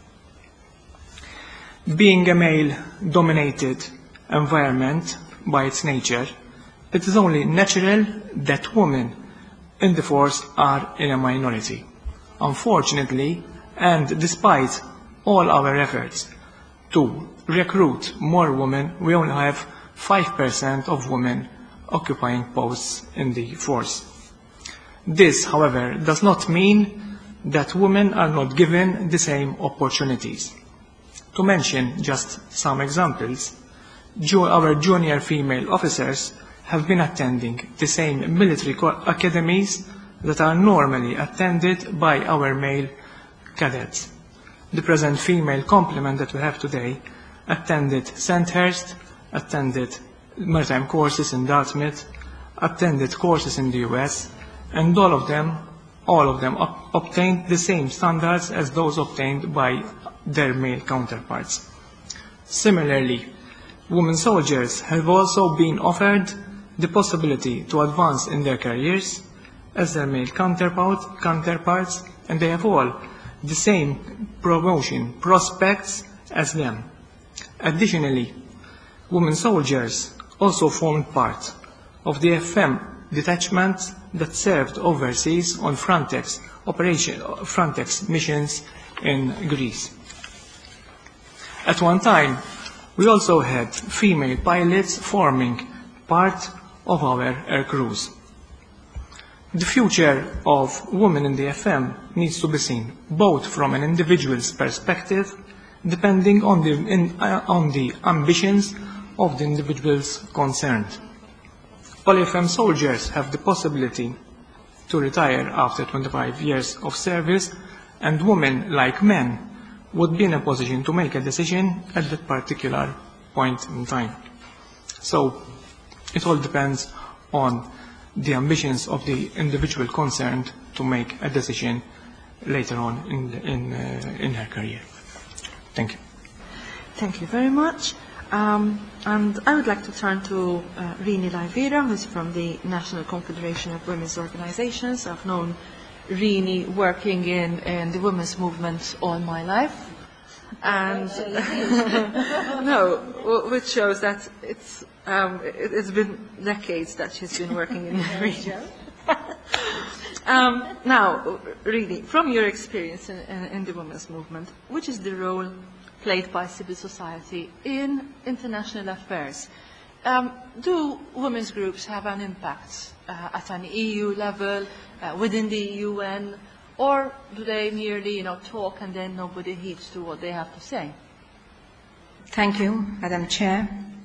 Being a male-dominated environment by its nature, it is only natural that women in the force are in a minority. Unfortunately, and despite all our efforts to recruit more women, we only have five percent of women occupying posts in the force. This, however, does not mean that women are not given the same opportunities. To mention just some examples, ju- our junior female officers have been attending the same military academies that are normally attended by our male cadets. The present female complement that we have today attended Sandhurst, attended maritime courses in Dartmouth, attended courses in the U S, and all of them, all of them ob- obtained the same standards as those obtained by their male counterparts. Similarly, women soldiers have also been offered the possibility to advance in their careers as their male counterpart, counterparts, and they have all the same promotion prospects as them. Additionally, women soldiers also formed part of the F M detachments that served overseas on Frontex operation, Frontex missions in Greece. At one time, we also had female pilots forming part of our air crews. The future of women in the F M needs to be seen both from an individual's perspective, depending on the, in, uh, on the ambitions of the individuals concerned. All F M soldiers have the possibility to retire after twenty-five years of service, and women, like men, would be in a position to make a decision at that particular point in time. So it all depends on the ambitions of the individual concerned to make a decision later on in, in, uh, in her career. Thank you. Thank you very much. Um, and I would like to turn to uh, Rini Laivira, who is from the National Confederation of Women's Organizations. I've known Rini working in, in the women's movement all my life. And no, which shows that it's um, it, it's been decades that she's been working in the region. um, now, really, from your experience in, in, in the women's movement, which is the role played by civil society in international affairs? Um, do women's groups have an impact uh, at an E U level, uh, within the U N? Or do they merely, you know, talk and then nobody heeds to what they have to say? Thank you, Madam Chair.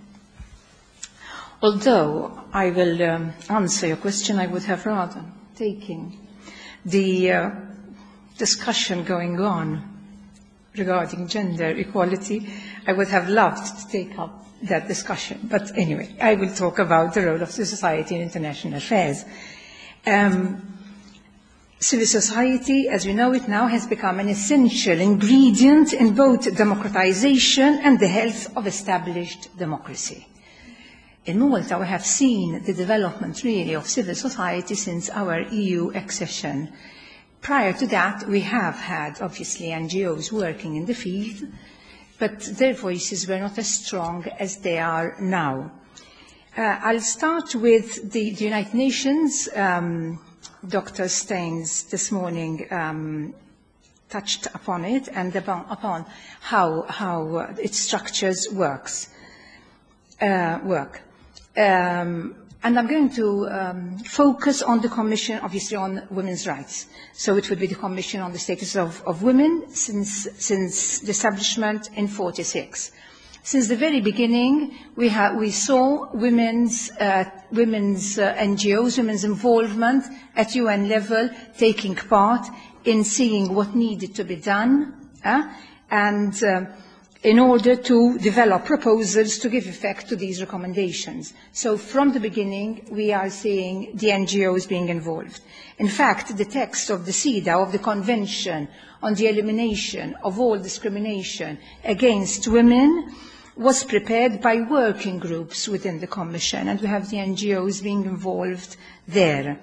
Although I will um, answer your question, I would have rather taken the uh, discussion going on regarding gender equality. I would have loved to take up that discussion. But anyway, I will talk about the role of civil society in international affairs. Um, Civil society, as we know it now, has become an essential ingredient in both democratization and the health of established democracy. In Malta, we have seen the development really of civil society since our E U accession. Prior to that, we have had, obviously, N G Os working in the field, but their voices were not as strong as they are now. Uh, I'll start with the, the United Nations. Um, Doctor Staines this morning um, touched upon it and upon, upon how, how uh, its structures works, uh, work. Um, and I'm going to um, focus on the Commission, obviously, on women's rights. So it would be the Commission on the Status of, of Women since, since the establishment in forty-six. Since the very beginning, we, ha we saw women's, uh, women's uh, N G Os, women's involvement at U N level, taking part in seeing what needed to be done. Uh, and uh, in order to develop proposals to give effect to these recommendations. So from the beginning, we are seeing the N G Os being involved. In fact, the text of the CEDAW, of the Convention on the Elimination of All Discrimination Against Women, was prepared by working groups within the Commission, and we have the N G Os being involved there.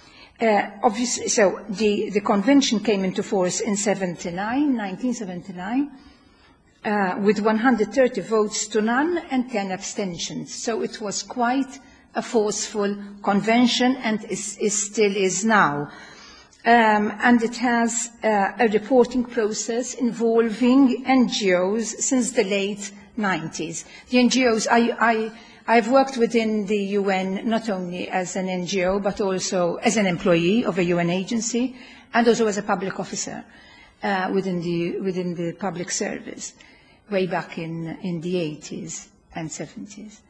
Uh, obviously, so the, the Convention came into force in nineteen seventy-nine, uh, with one hundred thirty votes to none and ten abstentions. So it was quite a forceful convention, and is, is still is now. Um, and it has uh, a reporting process involving N G Os since the late nineties. The N G Os, I, I, I've worked within the U N not only as an N G O, but also as an employee of a U N agency, and also as a public officer uh, within, the, within the public service, way back in, in the eighties and seventies.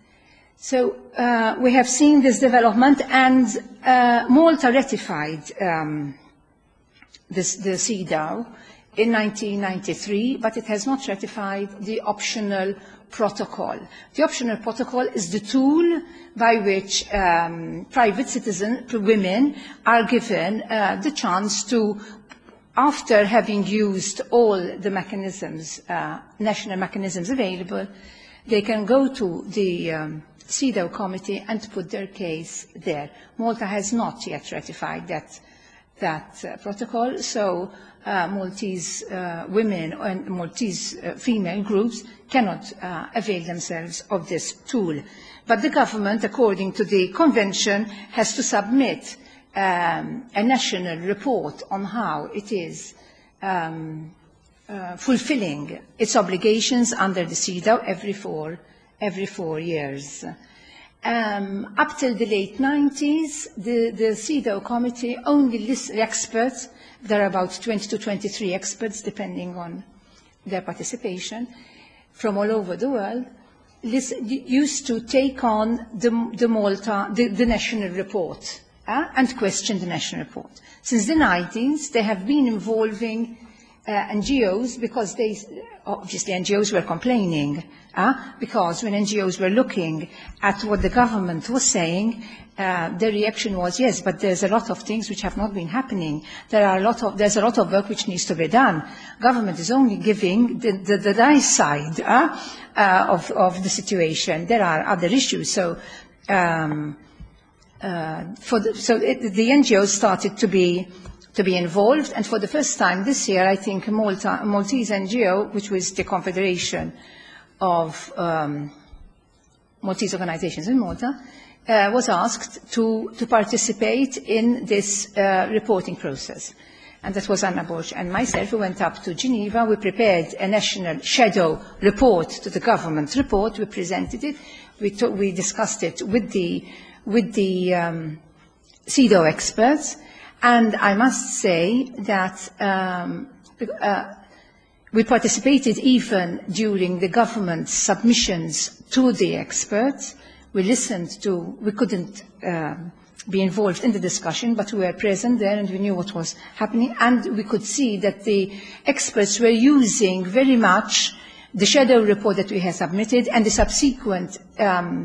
So uh, we have seen this development, and uh, Malta ratified um, this, the CEDAW in nineteen ninety-three, but it has not ratified the optional protocol. The optional protocol is the tool by which um, private citizen women are given uh, the chance to, after having used all the mechanisms, uh, national mechanisms available, they can go to the um, CEDAW committee and put their case there. Malta has not yet ratified that, that uh, protocol, so uh, Maltese uh, women and Maltese uh, female groups cannot uh, avail themselves of this tool. But the government, according to the convention, has to submit um, a national report on how it is um, uh, fulfilling its obligations under the CEDAW every four every four years. Um, up till the late nineties, the, the CEDAW committee only lists experts. There are about twenty to twenty-three experts, depending on their participation, from all over the world, list, used to take on the, the Malta, the, the national report, uh, and question the national report. Since the nineties, they have been involving uh, N G Os, because they, obviously N G Os were complaining, uh, because when N G Os were looking at what the government was saying, uh, their reaction was, yes, but there's a lot of things which have not been happening. There are a lot of, there's a lot of work which needs to be done. Government is only giving the, the, the nice side uh, uh, of, of the situation. There are other issues. So, um, uh, for the, so it, the N G Os started to be to be involved, and for the first time this year, I think Malta, Maltese N G O, which was the Confederation of um, Maltese organizations in Malta, uh, was asked to, to participate in this uh, reporting process. And that was Anna Borch and myself. We went up to Geneva. We prepared a national shadow report to the government report. We presented it. We, we discussed it with the, with the um, CEDAW experts. And I must say that um, uh, we participated even during the government's submissions to the experts. We listened to, we couldn't um, be involved in the discussion, but we were present there and we knew what was happening. And we could see that the experts were using very much the shadow report that we had submitted and the subsequent um,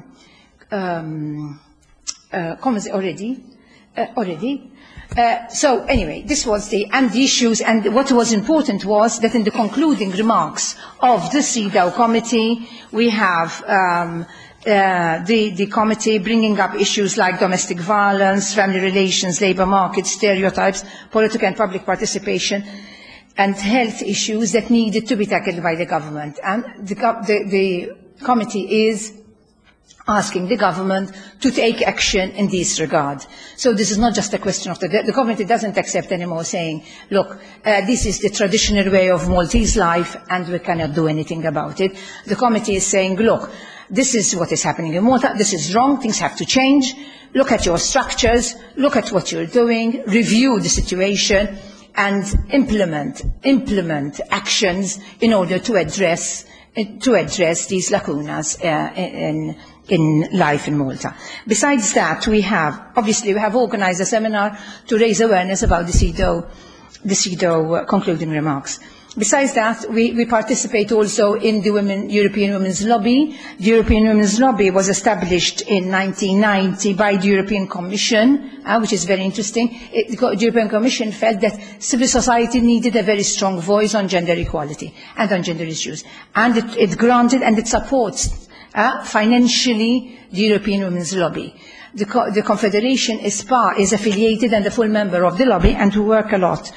um, uh, comments already, uh, already. Uh, so anyway, this was the, and the issues, and what was important was that in the concluding remarks of the CEDAW committee, we have um, uh, the, the committee bringing up issues like domestic violence, family relations, labour market, stereotypes, political and public participation, and health issues that needed to be tackled by the government. And the, the, the committee is asking the government to take action in this regard. So this is not just a question of the, the government doesn't accept anymore saying, look, uh, this is the traditional way of Maltese life and we cannot do anything about it. The committee is saying, look, this is what is happening in Malta, this is wrong, things have to change, look at your structures, look at what you're doing, review the situation and implement, implement actions in order to address, to address these lacunas uh, in, in life in Malta. Besides that, we have, obviously, we have organized a seminar to raise awareness about the CEDAW, the CEDAW concluding remarks. besides that, we, we participate also in the women, European Women's Lobby. The European Women's Lobby was established in nineteen ninety by the European Commission, uh, which is very interesting. It, the European Commission felt that civil society needed a very strong voice on gender equality and on gender issues. And it, it granted and it supports uh, financially the European Women's Lobby. The, co the Confederation is, par is affiliated and a full member of the lobby, and we work a lot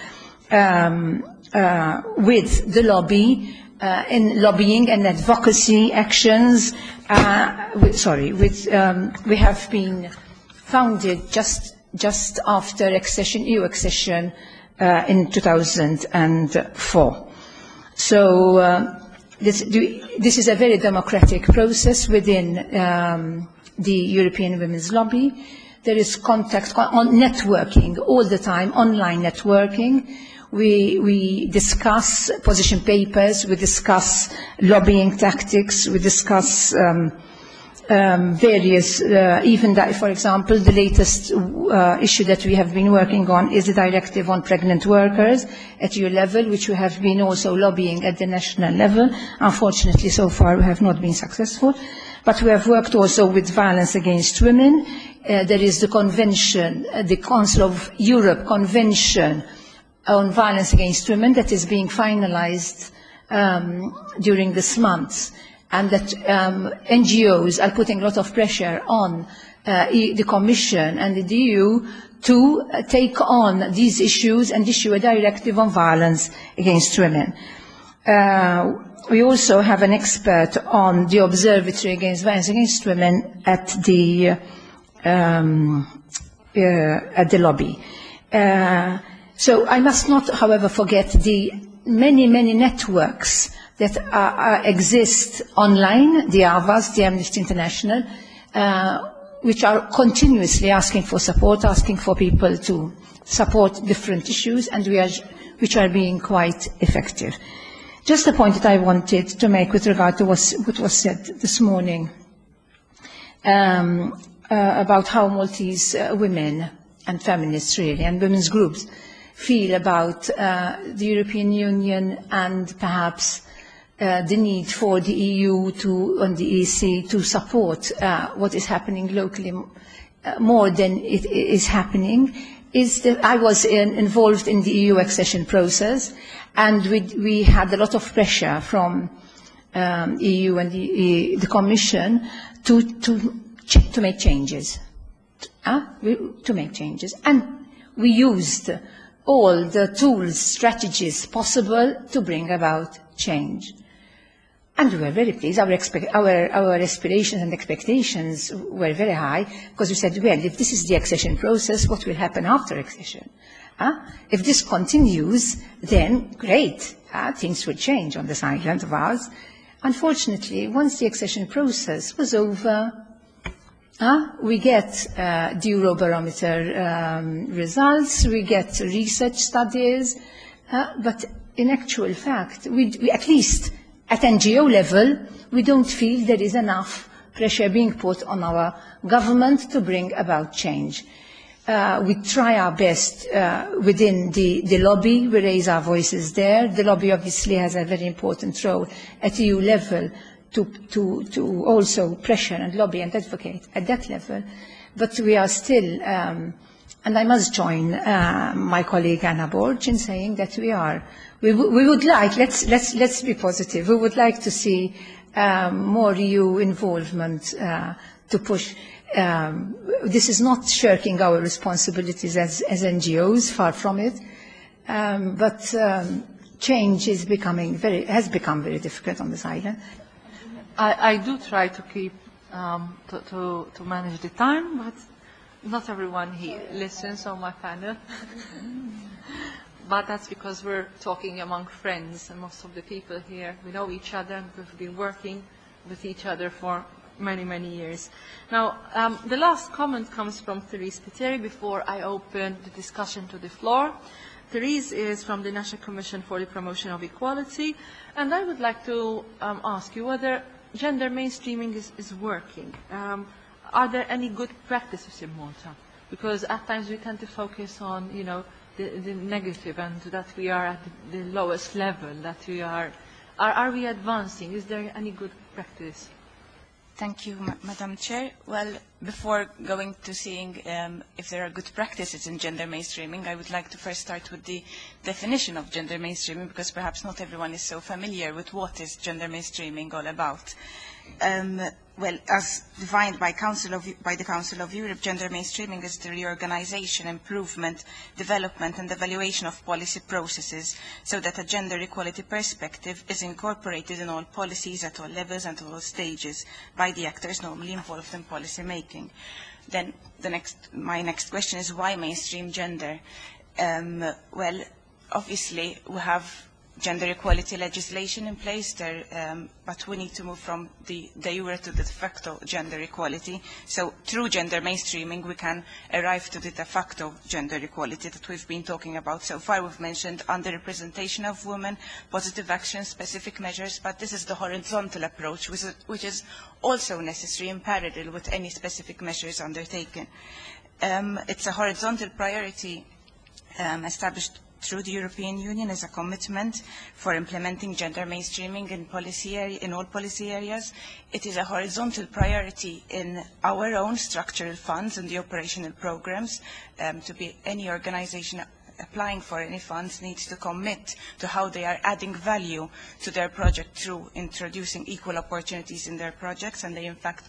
um, uh, with the lobby uh, in lobbying and advocacy actions. Uh, with, sorry, with, um, we have been founded just, just after accession, E U accession uh, in two thousand four. So uh, this, this is a very democratic process within um, the European Women's Lobby. There is contact on networking all the time, online networking. We, we discuss position papers, we discuss lobbying tactics, we discuss um, um, various, uh, even that, for example, the latest uh, issue that we have been working on is the directive on pregnant workers at E U level, which we have been also lobbying at the national level. Unfortunately, so far we have not been successful. But we have worked also with violence against women. Uh, there is the convention, uh, the Council of Europe Convention on Violence Against Women that is being finalized um, during this month, and that um, N G Os are putting a lot of pressure on uh, e the Commission and the E U to uh, take on these issues and issue a directive on violence against women. Uh, We also have an expert on the Observatory Against Violence Against Women at the, um, uh, at the lobby. Uh, so I must not, however, forget the many, many networks that are, are, exist online, the A V A S, the Amnesty International, uh, which are continuously asking for support, asking for people to support different issues, and we are, which are being quite effective. Just a point that I wanted to make with regard to what was said this morning um, uh, about how Maltese uh, women and feminists really, and women's groups feel about uh, the European Union and perhaps uh, the need for the E U to, and the E C to support uh, what is happening locally uh, more than it is happening. Is that I was in, involved in the E U accession process, and we, we had a lot of pressure from um, E U and the, the Commission to, to, to make changes, uh, to make changes. And we used all the tools, strategies possible to bring about change. And we were very pleased. Our, expect, our, our aspirations and expectations were very high, because we said, well, if this is the accession process, what will happen after accession? Uh, if this continues, then great, uh, things will change on this island of ours. Unfortunately, once the accession process was over, uh, we get uh, the Eurobarometer um, results, we get research studies, uh, but in actual fact, we, we at least at N G O level, we don't feel there is enough pressure being put on our government to bring about change. Uh, we try our best uh, within the, the lobby, we raise our voices there. The lobby obviously has a very important role at E U level to, to, to also pressure and lobby and advocate at that level. But we are still, um, and I must join uh, my colleague Anna Borg in saying that we are We, we would like, let's, let's, let's be positive, we would like to see um, more E U involvement uh, to push. Um, this is not shirking our responsibilities as, as N G Os, far from it, um, but um, change is becoming very, has become very difficult on this island. I, I do try to keep, um, to, to, to manage the time, but not everyone here listens on my panel. But that's because we're talking among friends, and most of the people here, we know each other, and we've been working with each other for many, many years. Now, um, the last comment comes from Therese Piteri before I open the discussion to the floor. Therese is from the National Commission for the Promotion of Equality, and I would like to um, ask you whether gender mainstreaming is, is working. Um, are there any good practices in Malta? Because at times we tend to focus on, you know, the, the negative and that we are at the, the lowest level, that we are, are, are we advancing? Is there any good practice? Thank you, Ma Madam Chair. Well, before going to seeing um, if there are good practices in gender mainstreaming, I would like to first start with the definition of gender mainstreaming, because perhaps not everyone is so familiar with what is gender mainstreaming all about. Um, well, as defined by, Council of, by the Council of Europe, gender mainstreaming is the reorganization, improvement, development and evaluation of policy processes so that a gender equality perspective is incorporated in all policies at all levels and all stages by the actors normally involved in policy making. Then the next, my next question is, why mainstream gender? Um, well, obviously we have gender equality legislation in place there, um, but we need to move from the de jure to the de facto gender equality. So through gender mainstreaming, we can arrive to the de facto gender equality that we've been talking about so far. We've mentioned underrepresentation of women, positive action, specific measures, but this is the horizontal approach, which is, which is also necessary in parallel with any specific measures undertaken. Um, it's a horizontal priority um, established through the European Union as a commitment for implementing gender mainstreaming in, policy area, in all policy areas. It is a horizontal priority in our own structural funds and the operational programs. Um, to be any organization applying for any funds needs to commit to how they are adding value to their project through introducing equal opportunities in their projects, and they in fact,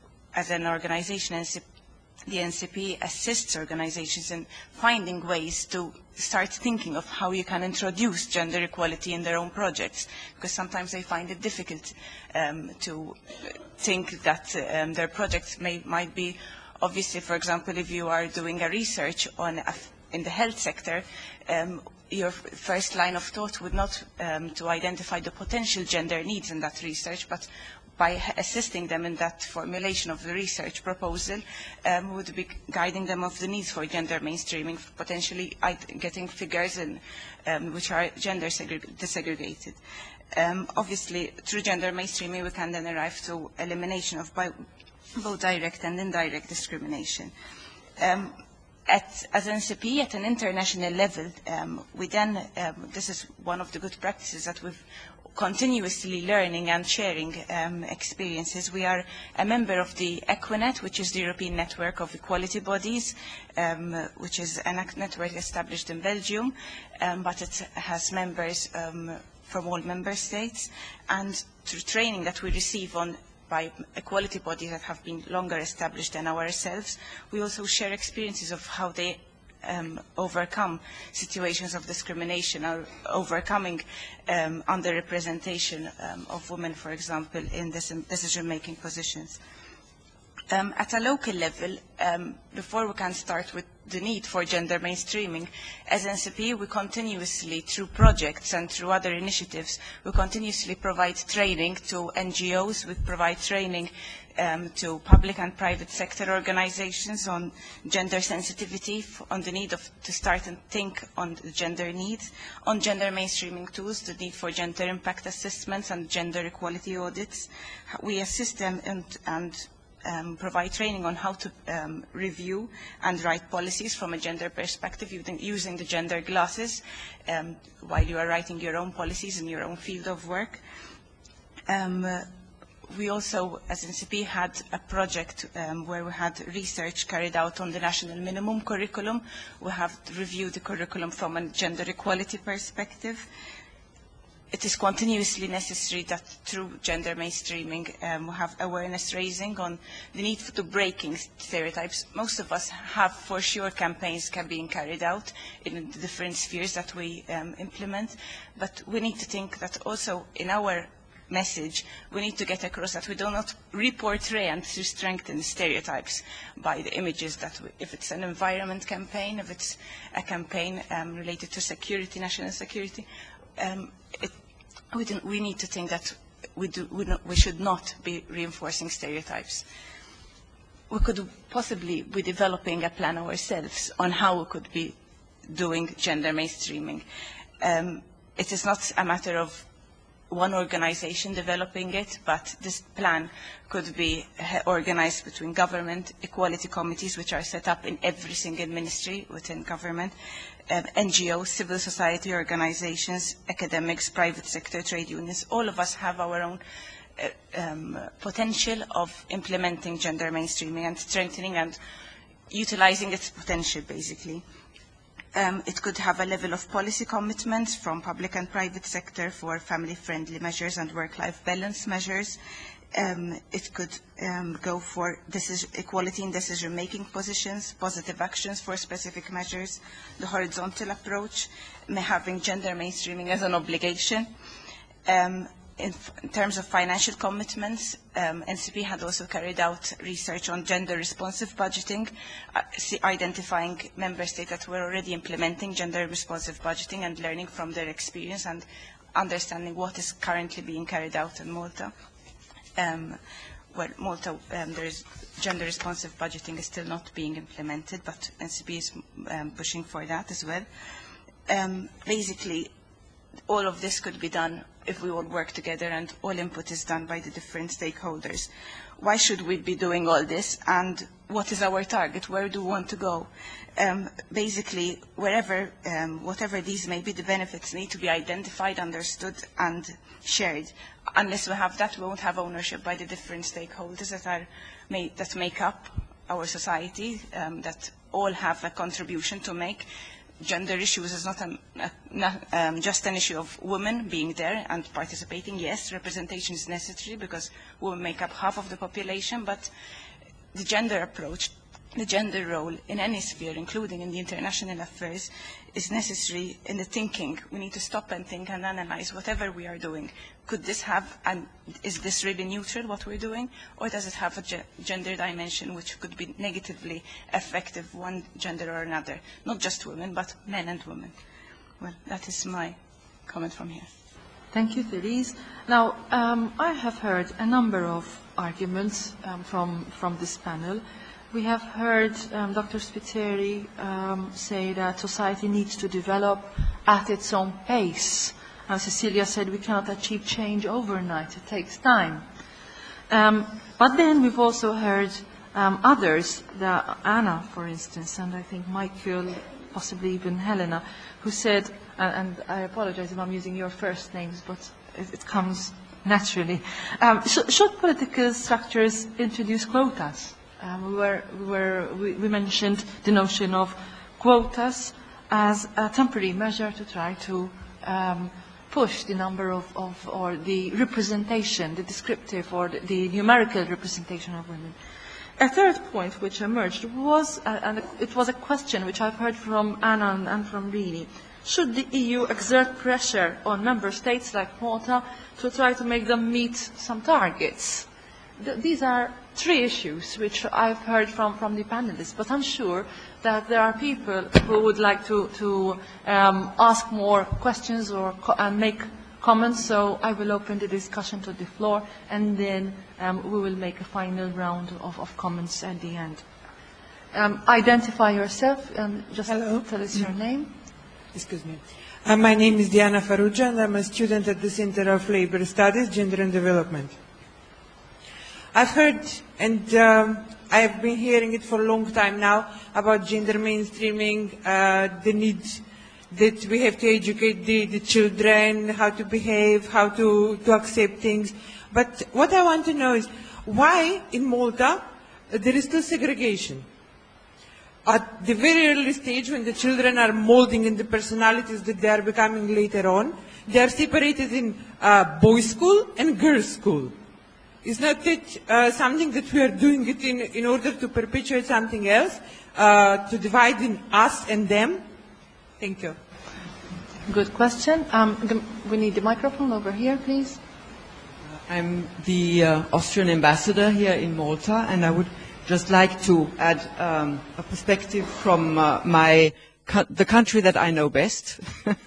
as an organization, the N C P assists organizations in finding ways to start thinking of how you can introduce gender equality in their own projects, because sometimes they find it difficult um, to think that um, their projects may, might be, obviously, for example, if you are doing a research on a, in the health sector, um, your first line of thought would not um, to identify the potential gender needs in that research, but by assisting them in that formulation of the research proposal, um, would be guiding them of the needs for gender mainstreaming, potentially getting figures in, um, which are gender desegregated. Um, obviously, through gender mainstreaming, we can then arrive to elimination of both direct and indirect discrimination. Um, At, as N C P, at an international level, um, we then, um, this is one of the good practices that we've continuously learning and sharing um, experiences. We are a member of the Equinet, which is the European Network of Equality Bodies, um, which is a network established in Belgium, um, but it has members um, from all member states. And through training that we receive on by equality bodies that have been longer established than ourselves, we also share experiences of how they um, overcome situations of discrimination or overcoming um, underrepresentation um, of women, for example, in decision-making positions. Um, at a local level, um, before we can start with the need for gender mainstreaming, as N C P, we continuously, through projects and through other initiatives, we continuously provide training to N G Os, we provide training um, to public and private sector organizations on gender sensitivity, on the need of, to start and think on the gender needs, on gender mainstreaming tools, the need for gender impact assessments and gender equality audits. We assist them and, and Um, provide training on how to um, review and write policies from a gender perspective using, using the gender glasses um, while you are writing your own policies in your own field of work. Um, uh, we also, as N C P, had a project um, where we had research carried out on the national minimum curriculum. We have reviewed the curriculum from a gender equality perspective. It is continuously necessary that through gender mainstreaming um, we have awareness raising on the need for to breaking stereotypes. Most of us have for sure campaigns can being carried out in the different spheres that we um, implement, but we need to think that also in our message we need to get across that we do not reportray and to strengthen stereotypes by the images that we, if it's an environment campaign, if it's a campaign um, related to security, national security, Um, it, we, don't, we need to think that we, do, we, not, we should not be reinforcing stereotypes. We could possibly be developing a plan ourselves on how we could be doing gender mainstreaming. Um, it is not a matter of one organization developing it, but this plan could be organized between government equality committees, which are set up in every single ministry within government, um, N G Os, civil society organizations, academics, private sector, trade unions. All of us have our own uh, um, potential of implementing gender mainstreaming and strengthening and utilizing its potential, basically. Um, it could have a level of policy commitments from public and private sector for family-friendly measures and work-life balance measures. Um, it could um, go for decision, equality in decision-making positions, positive actions for specific measures, the horizontal approach, having gender mainstreaming as an obligation. Um, In, in terms of financial commitments, um, N C P had also carried out research on gender-responsive budgeting, uh, see, identifying member states that were already implementing gender-responsive budgeting and learning from their experience and understanding what is currently being carried out in Malta. Um, well, Malta, um, there is gender-responsive budgeting is still not being implemented, but N C P is um, pushing for that as well. Um, basically, all of this could be done if we all work together and all input is done by the different stakeholders. Why should we be doing all this, and what is our target? Where do we want to go? Um, basically, wherever, um, whatever these may be, the benefits need to be identified, understood, and shared. Unless we have that, we won't have ownership by the different stakeholders that, are made, that make up our society, um, that all have a contribution to make. Gender issues is not, a, a, not um, just an issue of women being there and participating. Yes, representation is necessary because women make up half of the population, but the gender approach, the gender role in any sphere, including in the international affairs, is necessary in the thinking. We need to stop and think and analyze whatever we are doing. Could this have, and is this really neutral, what we're doing, or does it have a ge gender dimension which could be negatively effective, one gender or another? Not just women, but men and women. Well, that is my comment from here. Thank you, Therese. Now, um, I have heard a number of arguments um, from, from this panel. We have heard um, Doctor Spiteri um, say that society needs to develop at its own pace. As Cecilia said, we cannot achieve change overnight. It takes time. Um, but then we've also heard um, others, the, Anna, for instance, and I think Michael, possibly even Helena, who said, and, and I apologize if I'm using your first names, but it, it comes naturally. Um, sh should political structures introduce quotas? Um, we, were, we, were, we, we mentioned the notion of quotas as a temporary measure to try to um, push the number of, of, or the representation, the descriptive or the, the numerical representation of women. A third point which emerged was, uh, and it was a question which I've heard from Anna and, and from Rini. Should the E U exert pressure on member states like Malta to try to make them meet some targets? Th these are three issues which I've heard from, from the panelists, but I'm sure that there are people who would like to, to um, ask more questions or co and make comments, so I will open the discussion to the floor, and then um, we will make a final round of, of comments at the end. Um, identify yourself and just Hello. Tell us your name. Excuse me. Uh, my name is Diana Farrugia, and I'm a student at the Center of Labor Studies, Gender and Development. I've heard, and um, I've been hearing it for a long time now, about gender mainstreaming, uh, the need that we have to educate the, the children, how to behave, how to, to accept things. But what I want to know is, why in Malta uh, there is still segregation? At the very early stage, when the children are molding in the personalities that they are becoming later on, they are separated in uh, boys' school and girls' school. Is not it uh, something that we are doing it in, in order to perpetuate something else, uh, to divide in us and them? Thank you. Good question. Um, the, we need the microphone over here, please. I'm the uh, Austrian ambassador here in Malta, and I would just like to add um, a perspective from uh, my co the country that I know best,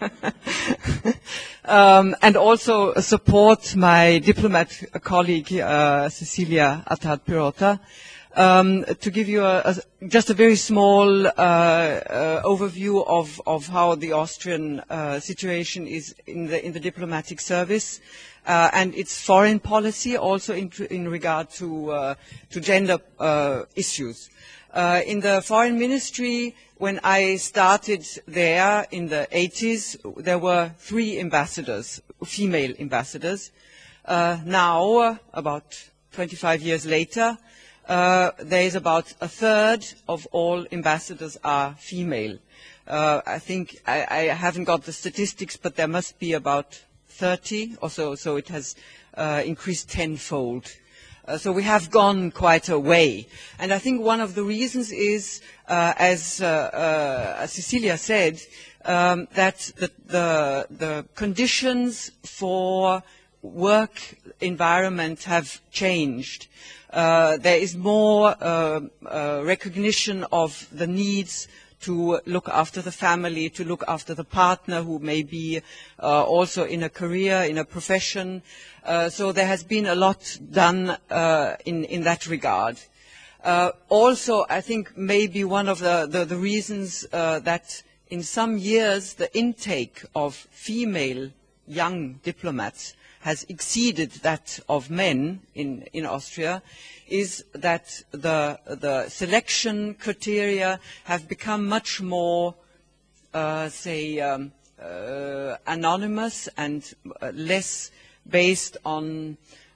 um, and also support my diplomat colleague uh, Cecilia Attad-Pirota. Um, to give you a, a, just a very small uh, uh, overview of, of how the Austrian uh, situation is in the, in the diplomatic service. uh, and its foreign policy also in, in regard to, uh, to gender uh, issues. Uh, in the foreign ministry, when I started there in the eighties, there were three ambassadors, female ambassadors. Uh, now, uh, about twenty-five years later, uh, there is about a third of all ambassadors are female. Uh, I think I, I haven't got the statistics, but there must be about thirty or so, so it has uh, increased tenfold. Uh, so we have gone quite a way. And I think one of the reasons is, uh, as uh, uh, Cecilia said, um, that the, the, the conditions for work environment have changed. Uh, there is more uh, uh, recognition of the needs to look after the family, to look after the partner who may be uh, also in a career, in a profession. Uh, so there has been a lot done uh, in, in that regard. Uh, also, I think maybe one of the, the, the reasons uh, that in some years the intake of female young diplomats has exceeded that of men in, in Austria is that the, the selection criteria have become much more, uh, say, um, uh, anonymous and uh, less based on,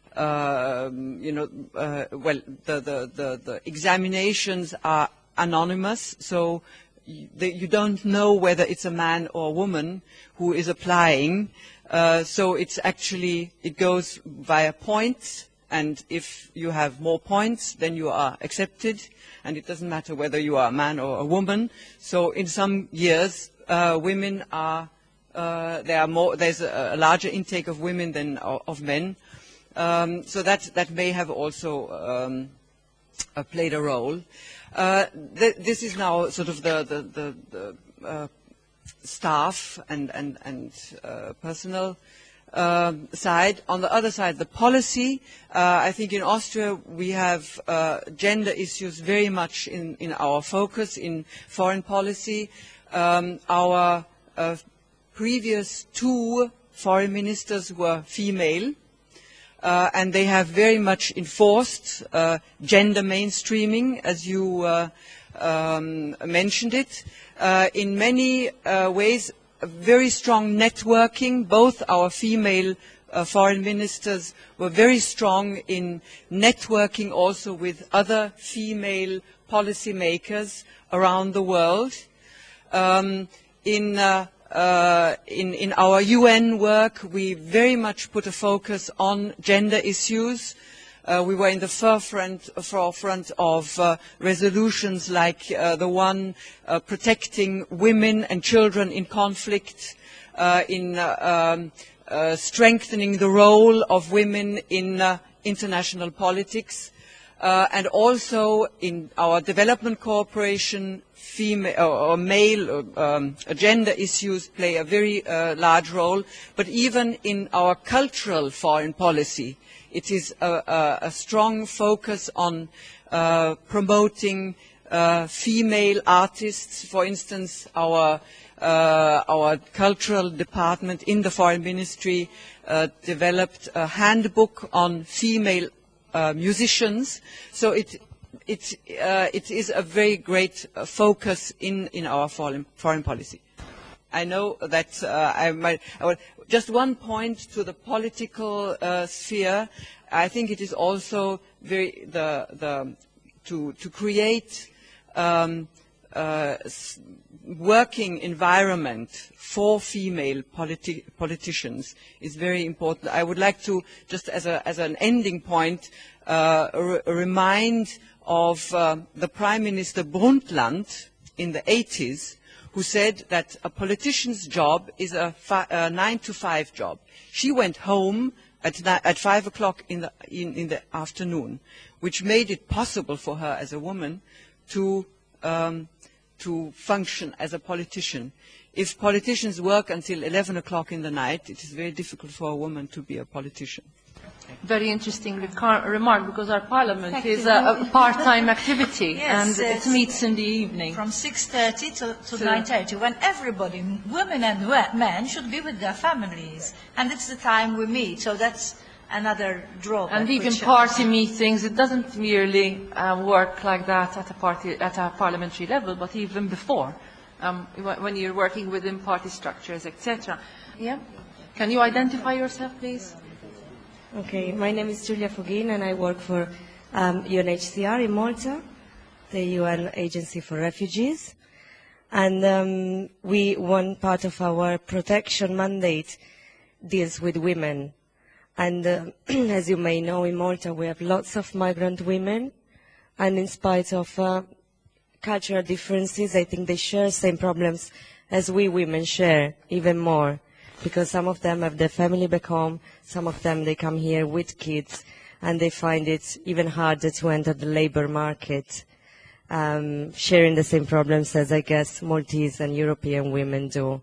uh, you know, uh, well, the, the, the, the examinations are anonymous, so you, the, you don't know whether it's a man or a woman who is applying. Uh, so it's actually, it goes via points, and if you have more points, then you are accepted, and it doesn't matter whether you are a man or a woman. So in some years, uh, women are, uh, there are more, there's a, a larger intake of women than of men. Um, so that, that may have also um, uh, played a role. Uh, th this is now sort of the, the, the, the uh, staff and, and, and uh, personal uh, side. On the other side, the policy, uh, I think in Austria we have uh, gender issues very much in, in our focus in foreign policy. Um, our uh, previous two foreign ministers were female, uh, and they have very much enforced uh, gender mainstreaming, as you uh, um, mentioned it. Uh, in many uh, ways, a very strong networking. Both our female uh, foreign ministers were very strong in networking also with other female policymakers around the world. Um, in, uh, uh, in, in our U N work, we very much put a focus on gender issues. Uh, we were in the forefront, forefront of uh, resolutions like uh, the one uh, protecting women and children in conflict, uh, in uh, um, uh, strengthening the role of women in uh, international politics, uh, and also in our development cooperation, female or, or male um, gender issues play a very uh, large role, but even in our cultural foreign policy. It is a, a, a strong focus on uh, promoting uh, female artists. For instance, our, uh, our cultural department in the foreign ministry uh, developed a handbook on female uh, musicians. So it, it, uh, it is a very great uh, focus in, in our foreign, foreign policy. I know that uh, I might, I would, just one point to the political uh, sphere. I think it is also very the, the, to, to create um, uh, working environment for female politi politicians is very important. I would like to, just as, a, as an ending point, uh, re remind of uh, the Prime Minister Brundtland in the eighties, who said that a politician's job is a, fi a nine to five job. She went home at, at five o'clock in the, in, in the afternoon, which made it possible for her as a woman to, um, to function as a politician. If politicians work until eleven o'clock in the night, it is very difficult for a woman to be a politician. Very interesting remark, because our parliament is a, a part-time activity, yes, and it meets in the evening. From six thirty to, to nine thirty, when everybody, women and men, should be with their families. And it's the time we meet, so that's another drawback. And even which, party meetings, it doesn't merely uh, work like that at a, party, at a parliamentary level, but even before, um, when you're working within party structures, et cetera. Yeah? Can you identify yourself, please? Okay, my name is Julia Fogin, and I work for um, U N H C R in Malta, the U N Agency for Refugees. And um, we, one part of our protection mandate deals with women. And uh, as you may know, in Malta we have lots of migrant women, and in spite of uh, cultural differences, I think they share the same problems as we women share, even more. Because some of them have their family back home, some of them they come here with kids, and they find it even harder to enter the labor market, um, sharing the same problems as, I guess, Maltese and European women do.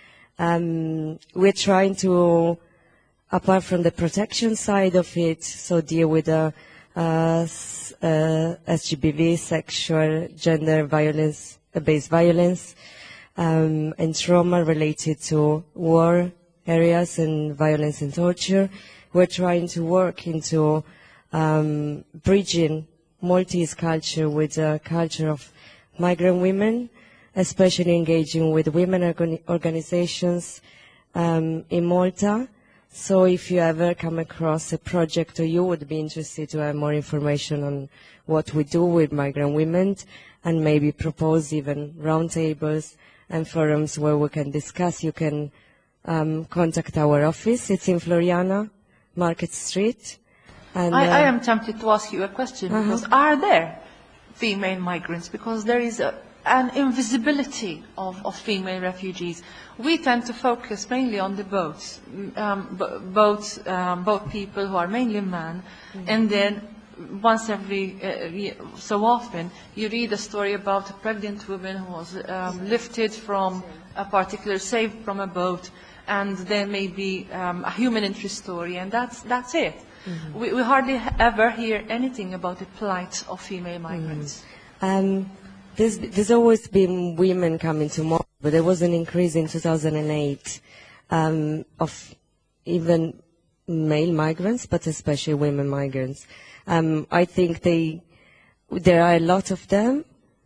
Um, we're trying to, apart from the protection side of it, so deal with the uh, uh, S G B V, sexual, gender violence, uh, based violence, Um, and trauma related to war areas and violence and torture. We're trying to work into um, bridging Maltese culture with the culture of migrant women, especially engaging with women organ organizations um, in Malta. So if you ever come across a project or you would be interested to have more information on what we do with migrant women, and maybe propose even roundtables and forums where we can discuss, you can um, contact our office. It's in Floriana, Market Street. And, I, uh, I am tempted to ask you a question, uh-huh. because are there female migrants? Because there is a, an invisibility of, of female refugees. We tend to focus mainly on the boats, um, both, um, both people who are mainly men, mm-hmm. and then once every uh, so often, you read a story about a pregnant woman who was um, lifted from a particular, saved from a boat, and there may be um, a human interest story, and that's, that's it. Mm-hmm. we, we hardly ever hear anything about the plight of female migrants. Mm-hmm. um, there's, there's always been women coming to Malta, but there was an increase in two thousand eight um, of even male migrants, but especially women migrants. Um, I think they, there are a lot of them.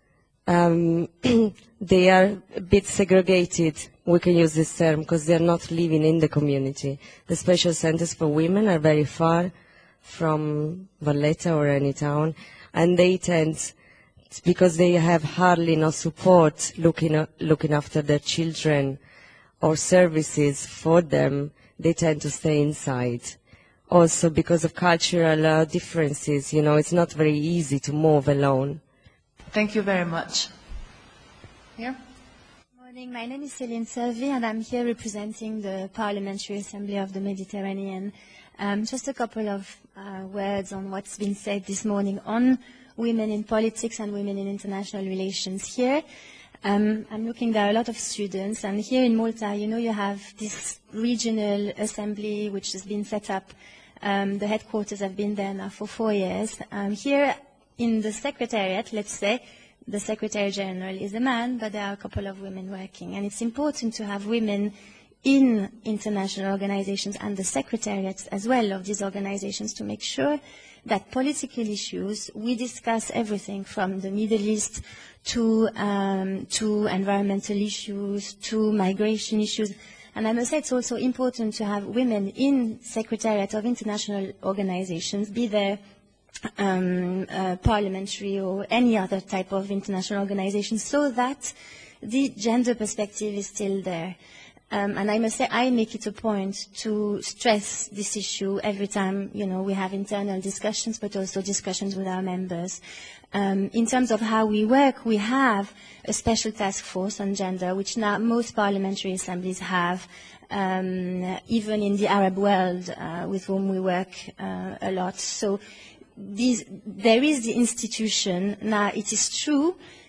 Um, they are a bit segregated, we can use this term, because they are not living in the community. The special centers for women are very far from Valletta or any town, and they tend, because they have hardly no support looking, uh, looking after their children or services for them, they tend to stay inside. Also because of cultural uh, differences, you know, it's not very easy to move alone. Thank you very much. Here. Good morning, my name is Céline Selvi, and I'm here representing the Parliamentary Assembly of the Mediterranean. Um, just a couple of uh, words on what's been said this morning on women in politics and women in international relations here. Um, I'm looking, there are a lot of students, and here in Malta, you know, you have this regional assembly which has been set up. Um, the headquarters have been there now for four years. Um, here in the secretariat, let's say, the Secretary General is a man, but there are a couple of women working. And it's important to have women in international organizations and the secretariats as well of these organizations to make sure that political issues, we discuss everything from the Middle East to, um, to environmental issues, to migration issues. And I must say it's also important to have women in secretariat of international organizations, be they um, uh, parliamentary or any other type of international organization, so that the gender perspective is still there. Um, and I must say, I make it a point to stress this issue every time, you know, we have internal discussions, but also discussions with our members. Um, in terms of how we work, we have a special task force on gender, which now most parliamentary assemblies have, um, even in the Arab world, uh, with whom we work uh, a lot. So these, there is the institution. Now, it is true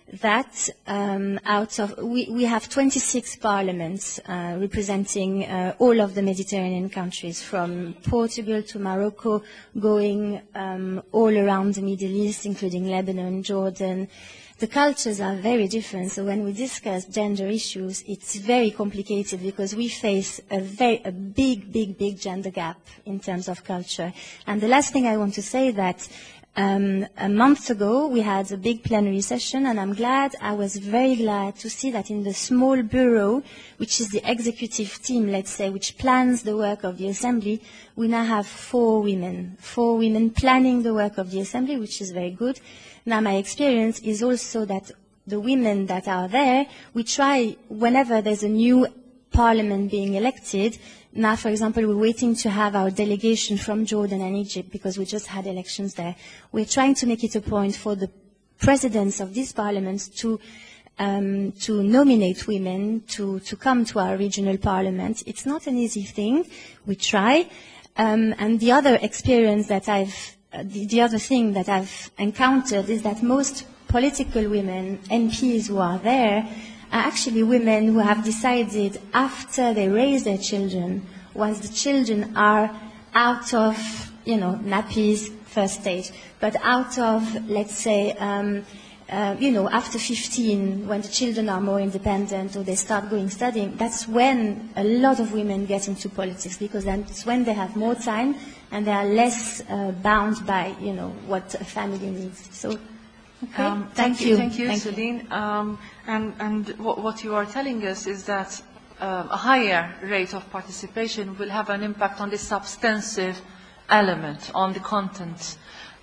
that um, out of, we, we have twenty-six parliaments uh, representing uh, all of the Mediterranean countries, from Portugal to Morocco, going um, all around the Middle East, including Lebanon, Jordan. The cultures are very different, so when we discuss gender issues, it's very complicated because we face a very a big, big, big gender gap in terms of culture. And the last thing I want to say that Um, a month ago, we had a big plenary session, and I'm glad, I was very glad to see that in the small bureau, which is the executive team, let's say, which plans the work of the Assembly, we now have four women, four women planning the work of the Assembly, which is very good. Now, my experience is also that the women that are there, we try, whenever there's a new parliament being elected. Now, for example, we're waiting to have our delegation from Jordan and Egypt because we just had elections there. We're trying to make it a point for the presidents of these parliaments to um, to nominate women to, to come to our regional parliament. It's not an easy thing. We try. Um, and the other experience that I've, uh, the, the other thing that I've encountered is that most political women, M Ps who are there, are actually women who have decided after they raise their children, once the children are out of, you know, nappies, first stage, but out of, let's say, um, uh, you know, after fifteen, when the children are more independent or they start going studying, that's when a lot of women get into politics, because that's when they have more time and they are less uh, bound by, you know, what a family needs. So. Okay. Um, thank, thank you, you, thank you, thank Celine. Um, and and what, what you are telling us is that uh, a higher rate of participation will have an impact on the substantive element, on the content.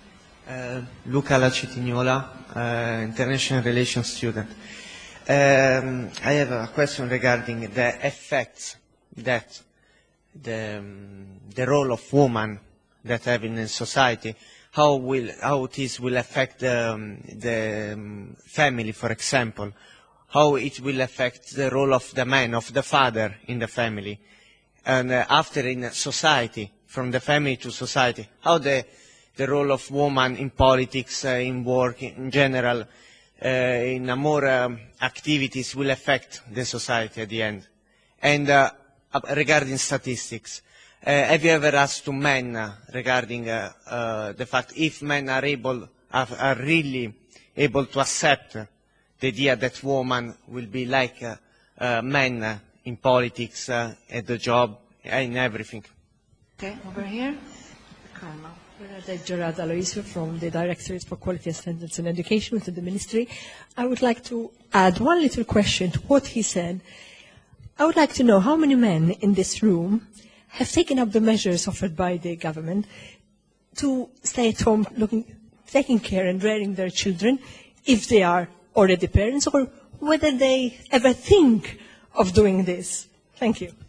Uh, Luca Lacitignola, uh, international relations student. Um, I have a question regarding the effects that the, um, the role of women that have in society. How will how this will affect um, the um, family, for example, how it will affect the role of the man, of the father in the family, and uh, after in society, from the family to society, how the the role of woman in politics, uh, in work, in general, uh, in uh, more um, activities will affect the society at the end. And uh, regarding statistics. Uh, have you ever asked to men uh, regarding uh, uh, the fact if men are able, are, are really able to accept uh, the idea that women will be like uh, uh, men uh, in politics, uh, at the job, in everything? Okay, over here. Gerard Aloisio from the Directorate for Quality and Standards in Education within the Ministry. I would like to add one little question to what he said. I would like to know how many men in this room have taken up the measures offered by the government to stay at home, looking, taking care and rearing their children, if they are already parents, or whether they ever think of doing this. Thank you.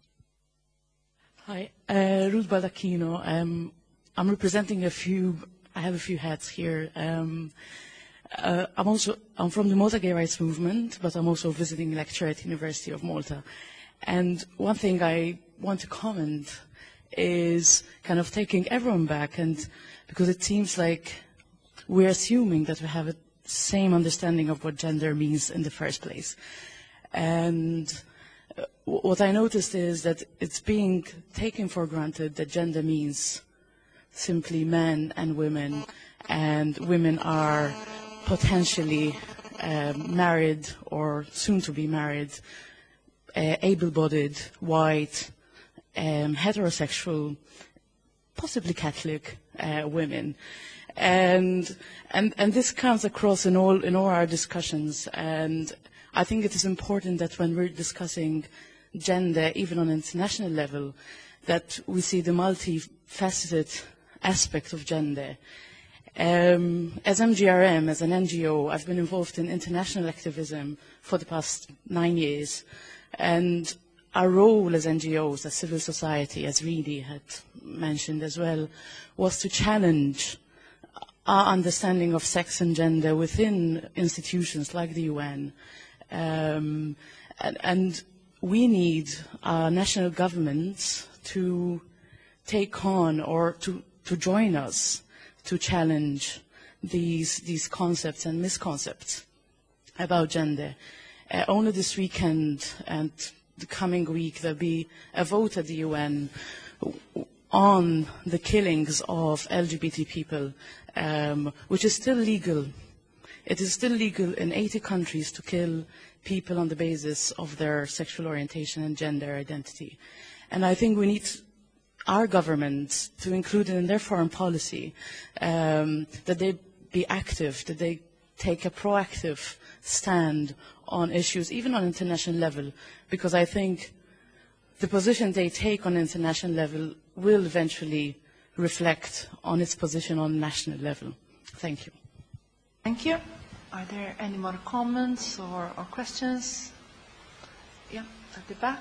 Hi, uh, Ruth Baldacchino. Um, I'm representing a few, I have a few hats here. Um, uh, I'm also, I'm from the Malta Gay Rights Movement, but I'm also a visiting lecturer at the University of Malta. And one thing I want to comment is kind of taking everyone back, and because it seems like we're assuming that we have a same understanding of what gender means in the first place. And what I noticed is that it's being taken for granted that gender means simply men and women, and women are potentially uh, married or soon to be married, uh, able-bodied, white, um, heterosexual, possibly Catholic uh, women. And, and, and this comes across in all, in all our discussions, and I think it is important that when we're discussing gender, even on an international level, that we see the multifaceted aspect of gender. Um, as M G R M, as an N G O, I've been involved in international activism for the past nine years, and our role as N G Os, as civil society, as Reedy had mentioned as well, was to challenge our understanding of sex and gender within institutions like the U N. Um, and, and we need our national governments to take on or to, to join us to challenge these, these concepts and misconcepts. about gender. Uh, only this weekend and the coming week there'll be a vote at the U N on the killings of L G B T people, um, which is still legal. It is still legal in eighty countries to kill people on the basis of their sexual orientation and gender identity. And I think we need our governments to include in their foreign policy um, that they be active, that they take a proactive stand on issues, even on international level, because I think the position they take on international level will eventually reflect on its position on national level. Thank you. Thank you. Are there any more comments or, or questions? Yeah, at the back.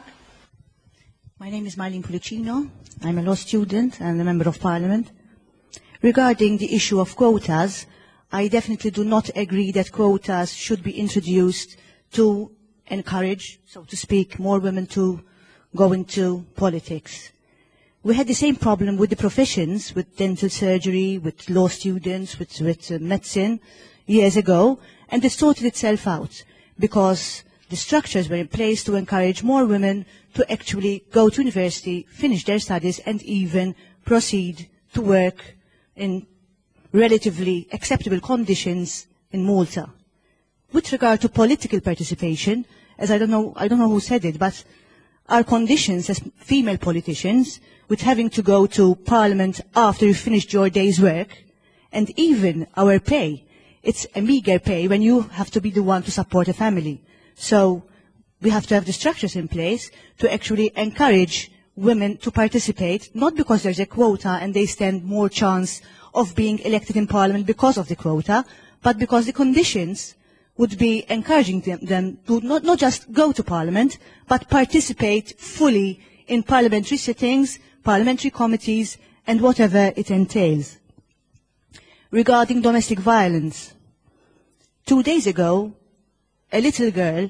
My name is Marlene Pulicino. I'm a law student and a member of parliament. Regarding the issue of quotas, I definitely do not agree that quotas should be introduced to encourage, so to speak, more women to go into politics. We had the same problem with the professions, with dental surgery, with law students, with, with uh, medicine years ago, and this sorted itself out because the structures were in place to encourage more women to actually go to university, finish their studies, and even proceed to work in relatively acceptable conditions in Malta. With regard to political participation, as I don't know, I don't know who said it, but our conditions as female politicians, with having to go to Parliament after you finished your day's work, and even our pay, it's a meager pay when you have to be the one to support a family. So we have to have the structures in place to actually encourage women to participate, not because there's a quota and they stand more chance of being elected in Parliament because of the quota, but because the conditions would be encouraging them, them to not, not just go to Parliament, but participate fully in parliamentary sittings, parliamentary committees, and whatever it entails. Regarding domestic violence, two days ago, a little girl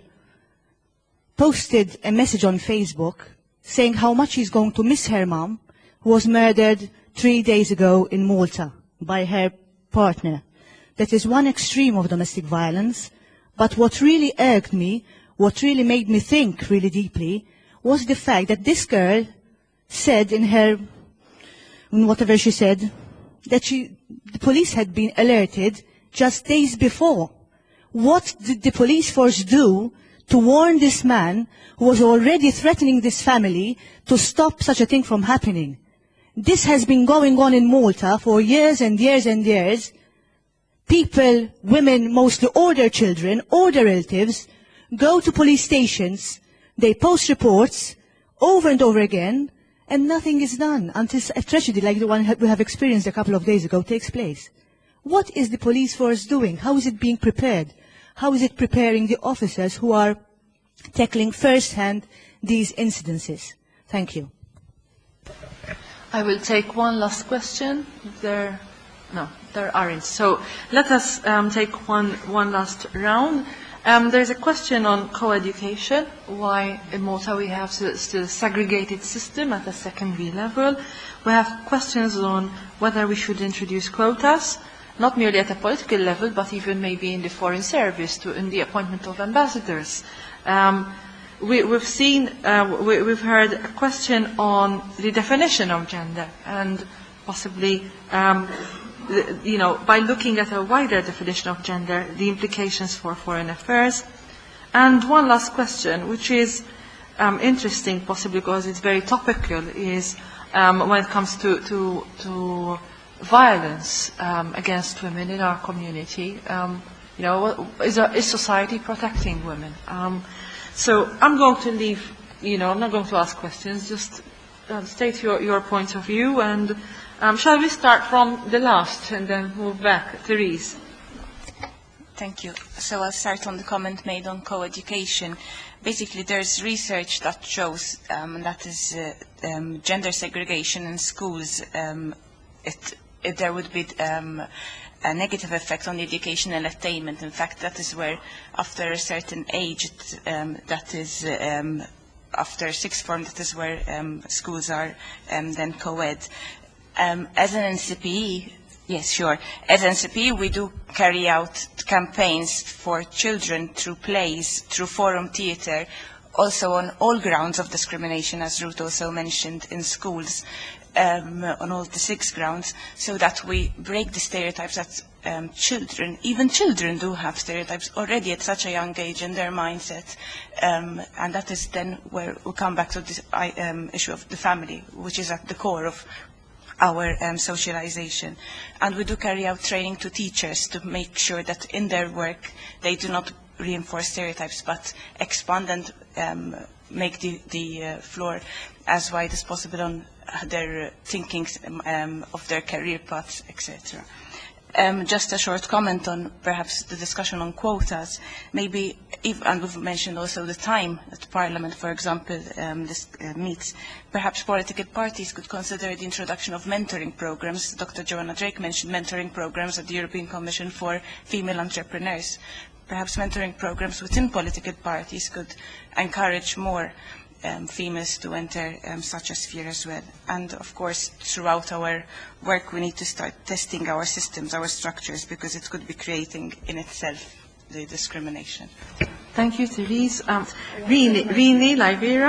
posted a message on Facebook saying how much she's going to miss her mom, who was murdered three days ago in Malta by her partner. That is one extreme of domestic violence, but what really irked me, what really made me think really deeply, was the fact that this girl said in her, in whatever she said, that she, the police had been alerted just days before. What did the police force do to warn this man who was already threatening this family to stop such a thing from happening? This has been going on in Malta for years and years and years. People, women, mostly or their children, or their relatives, go to police stations, they post reports over and over again, and nothing is done until a tragedy like the one we have experienced a couple of days ago takes place. What is the police force doing? How is it being prepared? How is it preparing the officers who are tackling firsthand these incidences? Thank you. I will take one last question. There, no, there aren't. So let us um, take one, one last round. Um, there's a question on co-education, why in Malta we have still a segregated system at the secondary level. We have questions on whether we should introduce quotas, not merely at a political level, but even maybe in the foreign service, to, in the appointment of ambassadors. Um, we, we've seen, uh, we, we've heard a question on the definition of gender, and possibly um, you know, by looking at a wider definition of gender, the implications for foreign affairs. And one last question, which is um, interesting, possibly because it's very topical, is um, when it comes to, to, to violence um, against women in our community. Um, you know, is, a, is society protecting women? Um, so I'm going to leave, you know, I'm not going to ask questions, just uh, state your, your point of view, and Um, shall we start from the last and then move back? Therese. Thank you. So I'll start on the comment made on co-education. Basically, there's research that shows um, that is uh, um, gender segregation in schools. Um, it, it, there would be um, a negative effect on the educational attainment. In fact, that is where, after a certain age, it, um, that is um, after sixth form, that is where um, schools are um, then co-ed. Um, as an N C P E, Yes, sure. As N C P, we do carry out campaigns for children through plays, through forum theatre, also on all grounds of discrimination, as Ruth also mentioned, in schools, um, on all the six grounds, so that we break the stereotypes that um, children, even children do have stereotypes already at such a young age in their mindset. Um, and that is then where we come back to this um, issue of the family, which is at the core of our um, socialization. And we do carry out training to teachers to make sure that in their work they do not reinforce stereotypes but expand and um, make the, the uh, floor as wide as possible on their uh, thinking um, of their career paths, et cetera. Um, just a short comment on perhaps the discussion on quotas. Maybe, if, and we've mentioned also the time that Parliament, for example, um, this, uh, meets. Perhaps political parties could consider the introduction of mentoring programs. Doctor Joanna Drake mentioned mentoring programs at the European Commission for female entrepreneurs. Perhaps mentoring programs within political parties could encourage more Um, females to enter um, such a sphere as well. And of course, throughout our work, we need to start testing our systems, our structures, because it could be creating in itself the discrimination. Thank you, Therese. Um, Rini, Rini Livera.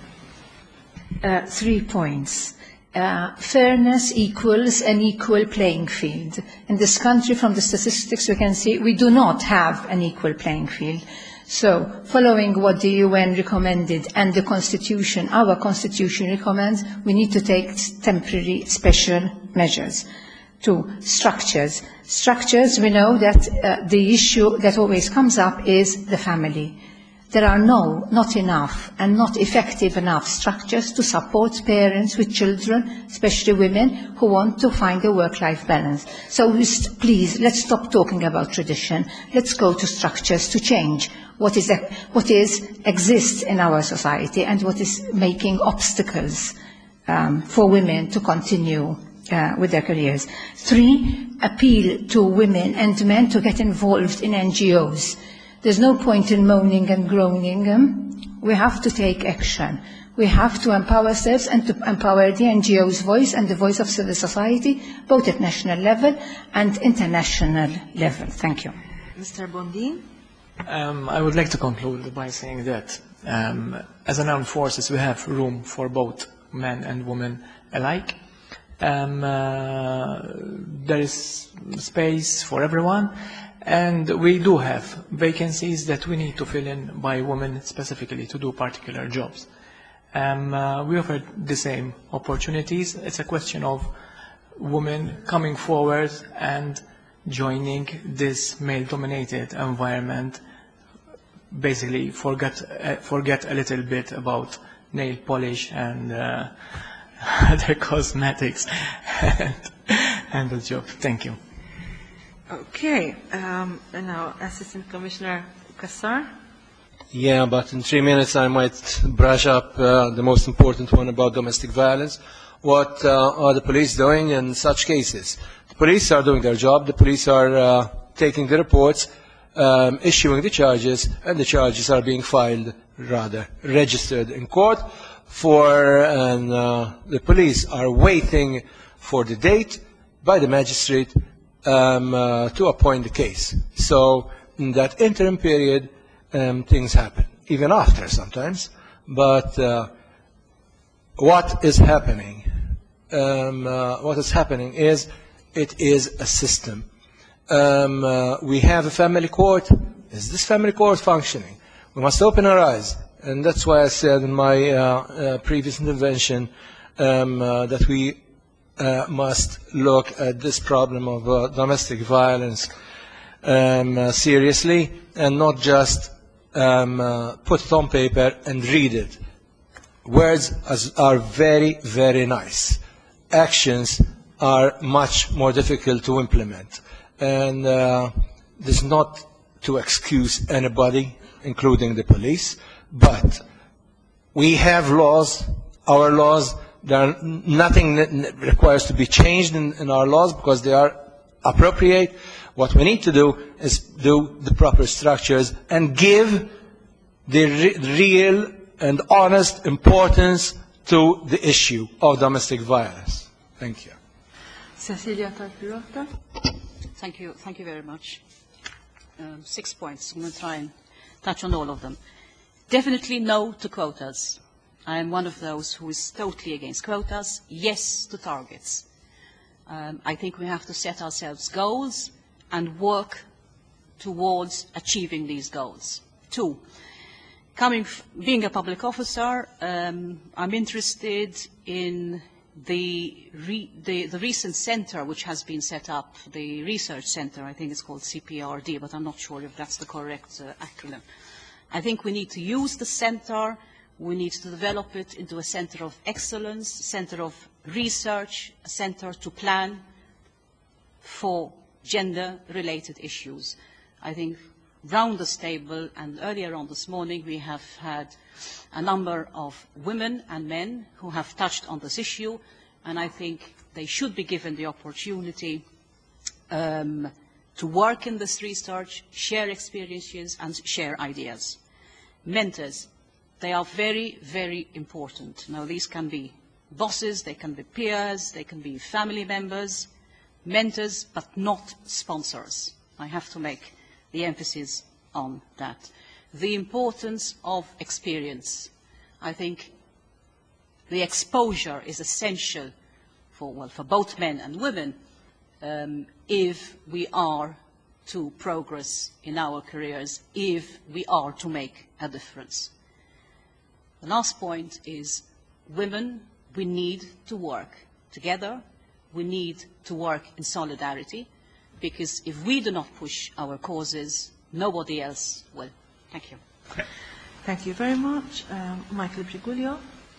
Uh, three points. Uh, fairness equals an equal playing field. In this country, from the statistics we can see, we do not have an equal playing field. So, following what the U N recommended and the Constitution, our Constitution recommends, we need to take temporary special measures. Two, structures. Structures, we know that uh, the issue that always comes up is the family. There are no, not enough and not effective enough structures to support parents with children, especially women, who want to find a work-life balance. So please, let's stop talking about tradition. Let's go to structures to change what is, what is exists in our society and what is making obstacles um, for women to continue uh, with their careers. Three, appeal to women and men to get involved in N G Os. There's no point in moaning and groaning. Um, we have to take action. We have to empower ourselves and to empower the N G O's voice and the voice of civil society, both at national level and international level. Thank you. Mister Bondin? Um, I would like to conclude by saying that um, as an armed forces, we have room for both men and women alike. Um, uh, there is space for everyone. And we do have vacancies that we need to fill in by women specifically to do particular jobs. Um, uh, we offer the same opportunities. It's a question of women coming forward and joining this male-dominated environment. Basically, forget, uh, forget a little bit about nail polish and uh, other cosmetics and, and the job. Thank you. Okay, um, and now Assistant Commissioner Kassar. Yeah, but in three minutes I might brush up uh, the most important one about domestic violence. What uh, are the police doing in such cases? The police are doing their job, the police are uh, taking the reports, um, issuing the charges, and the charges are being filed, rather, registered in court for, and uh, the police are waiting for the date by the magistrate Um, uh, to appoint the case. So in that interim period, um, things happen, even after sometimes. But uh, what is happening? Um, uh, what is happening is it is a system. Um, uh, we have a family court. Is this family court functioning? We must open our eyes, and that's why I said in my uh, uh, previous intervention um, uh, that we Uh, must look at this problem of uh, domestic violence um, uh, seriously and not just um, uh, put it on paper and read it. Words as, are very, very nice. Actions are much more difficult to implement. And uh, this is not to excuse anybody, including the police, but we have laws, our laws. There are nothing that requires to be changed in, in our laws because they are appropriate. What we need to do is do the proper structures and give the re real and honest importance to the issue of domestic violence. Thank you. Cecilia Tarpirotta. Thank you. Thank you very much. Um, six points. I'm going to try and touch on all of them. Definitely no to quotas. I am one of those who is totally against quotas. Yes to targets. Um, I think we have to set ourselves goals and work towards achieving these goals. Two, coming f being a public officer, um, I'm interested in the, re the, the recent center which has been set up, the research center. I think it's called C P R D, but I'm not sure if that's the correct uh, acronym. I think we need to use the center. We need to develop it into a center of excellence, center of research, a center to plan for gender-related issues. I think round this table and earlier on this morning we have had a number of women and men who have touched on this issue, and I think they should be given the opportunity um, to work in this research, share experiences and share ideas. Mentors, they are very, very important. Now these can be bosses, they can be peers, they can be family members, mentors, but not sponsors. I have to make the emphasis on that. The importance of experience. I think the exposure is essential for, well, for both men and women um, if we are to progress in our careers, if we are to make a difference. The last point is women, we need to work together. We need to work in solidarity, because if we do not push our causes, nobody else will. Thank you. Thank you very much. Um, Michael Briguglio.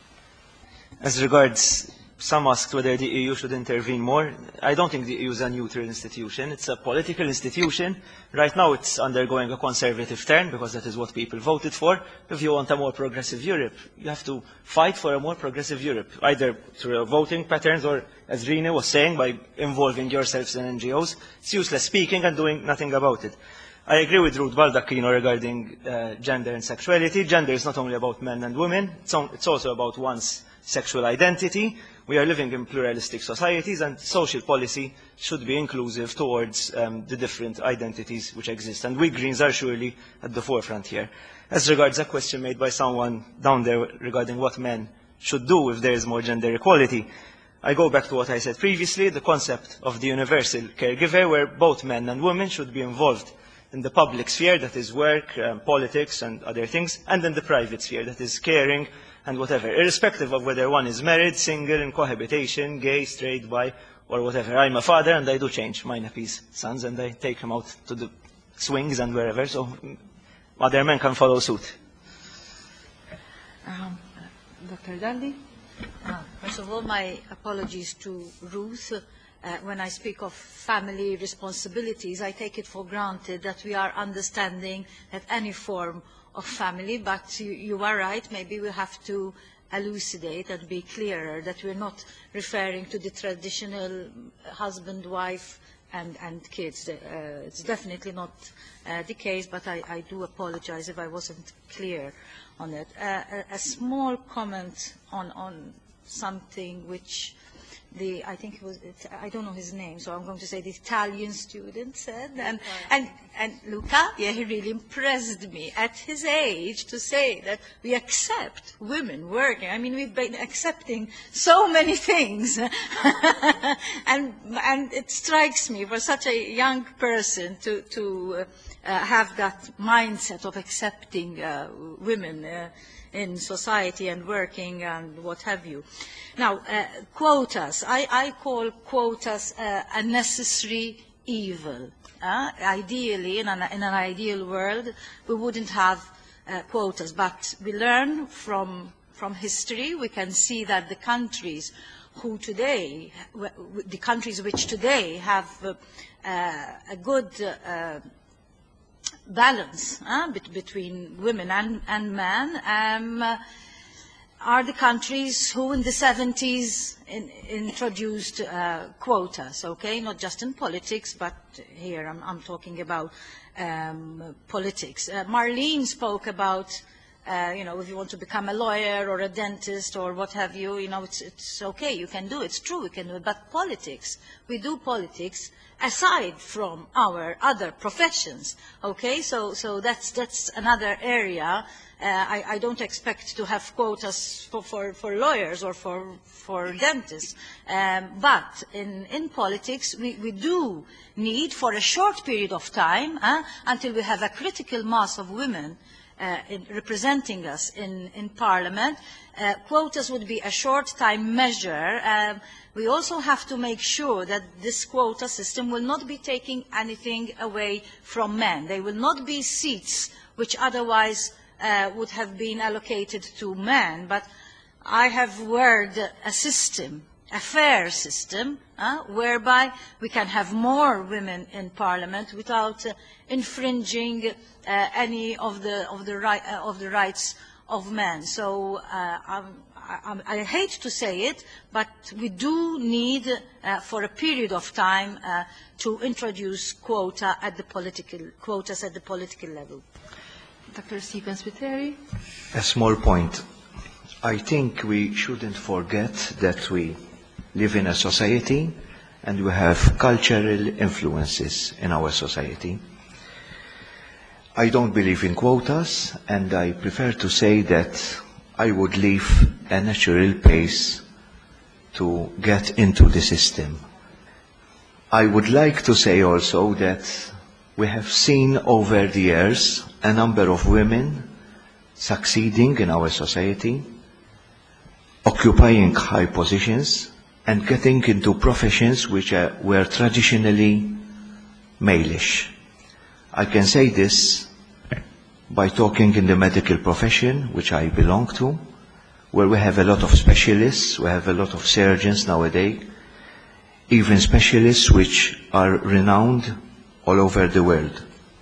As regards, some asked whether the E U should intervene more. I don't think the E U is a neutral institution. It's a political institution. Right now it's undergoing a conservative turn because that is what people voted for. If you want a more progressive Europe, you have to fight for a more progressive Europe, either through voting patterns or, as Rina was saying, by involving yourselves in N G Os. It's useless speaking and doing nothing about it. I agree with Ruth Baldacchino regarding uh, gender and sexuality. Gender is not only about men and women, it's, on, it's also about one's sexual identity. We are living in pluralistic societies, and social policy should be inclusive towards um, the different identities which exist. And we Greens are surely at the forefront here. As regards a question made by someone down there regarding what men should do if there is more gender equality, I go back to what I said previously, the concept of the universal caregiver, where both men and women should be involved in the public sphere, that is work, um, politics and other things, and in the private sphere, that is caring and whatever, irrespective of whether one is married, single, in cohabitation, gay, straight, bi, or whatever. I'm a father and I do change my nappy's sons and I take them out to the swings and wherever, so other men can follow suit. Um, Doctor Dalli. Uh, first of all, my apologies to Ruth. Uh, when I speak of family responsibilities, I take it for granted that we are understanding that any form of family, but you, you are right, maybe we have to elucidate and be clearer that we're not referring to the traditional husband, wife, and, and kids. Uh, it's definitely not uh, the case, but I, I do apologize if I wasn't clear on it. Uh, a, a small comment on, on something which the, I think it was, it, I don't know his name, so I'm going to say the Italian student said, and, and, and Luca, yeah, he really impressed me at his age to say that we accept women working. I mean, we've been accepting so many things, and, and it strikes me for such a young person to, to uh, uh, have that mindset of accepting uh, women uh, in society and working and what have you. Now, uh, quotas. I, I call quotas uh, a necessary evil. Uh, ideally, in an, in an ideal world, we wouldn't have uh, quotas, but we learn from, from history. We can see that the countries who today, the countries which today have uh, uh, a good uh, balance uh, between women and, and men, um, uh, are the countries who in the seventies in, introduced uh, quotas, okay, not just in politics, but here I'm, I'm talking about um, politics. Uh, Marlene spoke about Uh, you know, if you want to become a lawyer or a dentist or what have you, you know, it's, it's okay, you can do it, it's true, we can do it. But politics, we do politics aside from our other professions, okay? So, so that's, that's another area. Uh, I, I don't expect to have quotas for, for, for lawyers or for, for dentists. Um, but in, in politics, we, we do need, for a short period of time, uh, until we have a critical mass of women Uh, in representing us in, in Parliament, uh, quotas would be a short-time measure. Um, we also have to make sure that this quota system will not be taking anything away from men. They will not be seats which otherwise uh, would have been allocated to men. But I have worked a system, a fair system, uh, whereby we can have more women in Parliament without uh, infringing uh, any of the of the right uh, of the rights of men. So uh, I'm, I, I hate to say it, but we do need, uh, for a period of time, uh, to introduce quota at the political quotas at the political level. Doctor Stevens-Piteri. A small point. I think we shouldn't forget that we live in a society and we have cultural influences in our society. I don't believe in quotas, and I prefer to say that I would leave a natural pace to get into the system. I would like to say also that we have seen over the years a number of women succeeding in our society, occupying high positions, and getting into professions which are, were traditionally male-ish. I can say this by talking in the medical profession, which I belong to, where we have a lot of specialists, we have a lot of surgeons nowadays, even specialists which are renowned all over the world.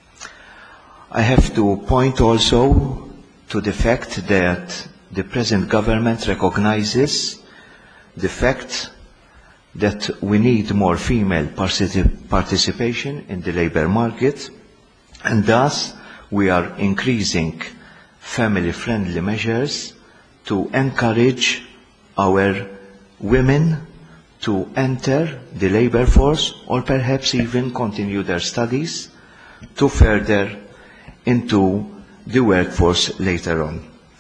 I have to point also to the fact that the present government recognizes the fact that we need more female particip participation in the labour market, and thus we are increasing family-friendly measures to encourage our women to enter the labour force or perhaps even continue their studies to further into the workforce later on.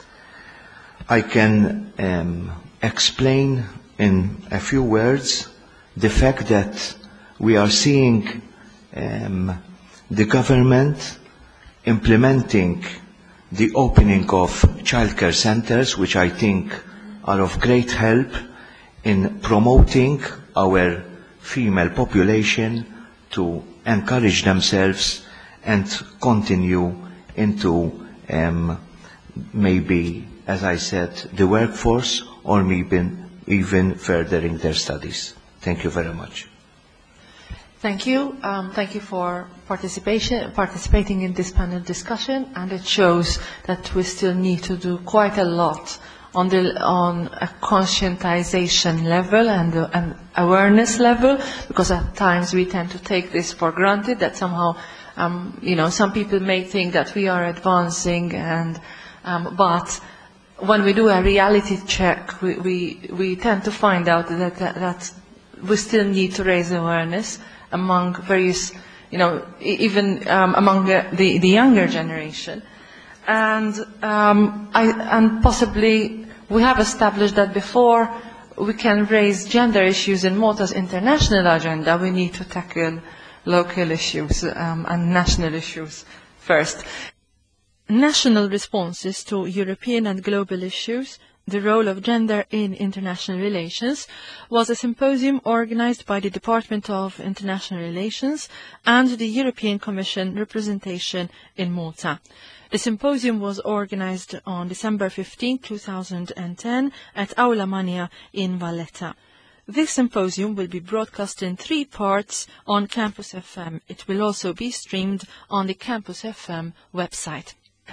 I can um, explain in a few words the fact that we are seeing um, the government implementing the opening of childcare centres, which I think are of great help in promoting our female population to encourage themselves and continue into um, maybe, as I said, the workforce, or maybe even furthering their studies. Thank you very much. Thank you. Um, thank you for participation, participating in this panel discussion, and it shows that we still need to do quite a lot on, the, on a conscientization level and uh, an awareness level, because at times we tend to take this for granted, that somehow, um, you know, some people may think that we are advancing, and um, but when we do a reality check, we, we, we tend to find out that, that, that we still need to raise awareness among various, you know, even um, among the, the, the younger generation. And, um, I, and possibly we have established that before we can raise gender issues in Malta's international agenda, we need to tackle local issues um, and national issues first. National responses to European and global issues, the role of gender in international relations, was a symposium organized by the Department of International Relations and the European Commission representation in Malta. The symposium was organized on December fifteenth, two thousand ten at Aula Mania in Valletta. This symposium will be broadcast in three parts on Campus F M. It will also be streamed on the Campus F M website.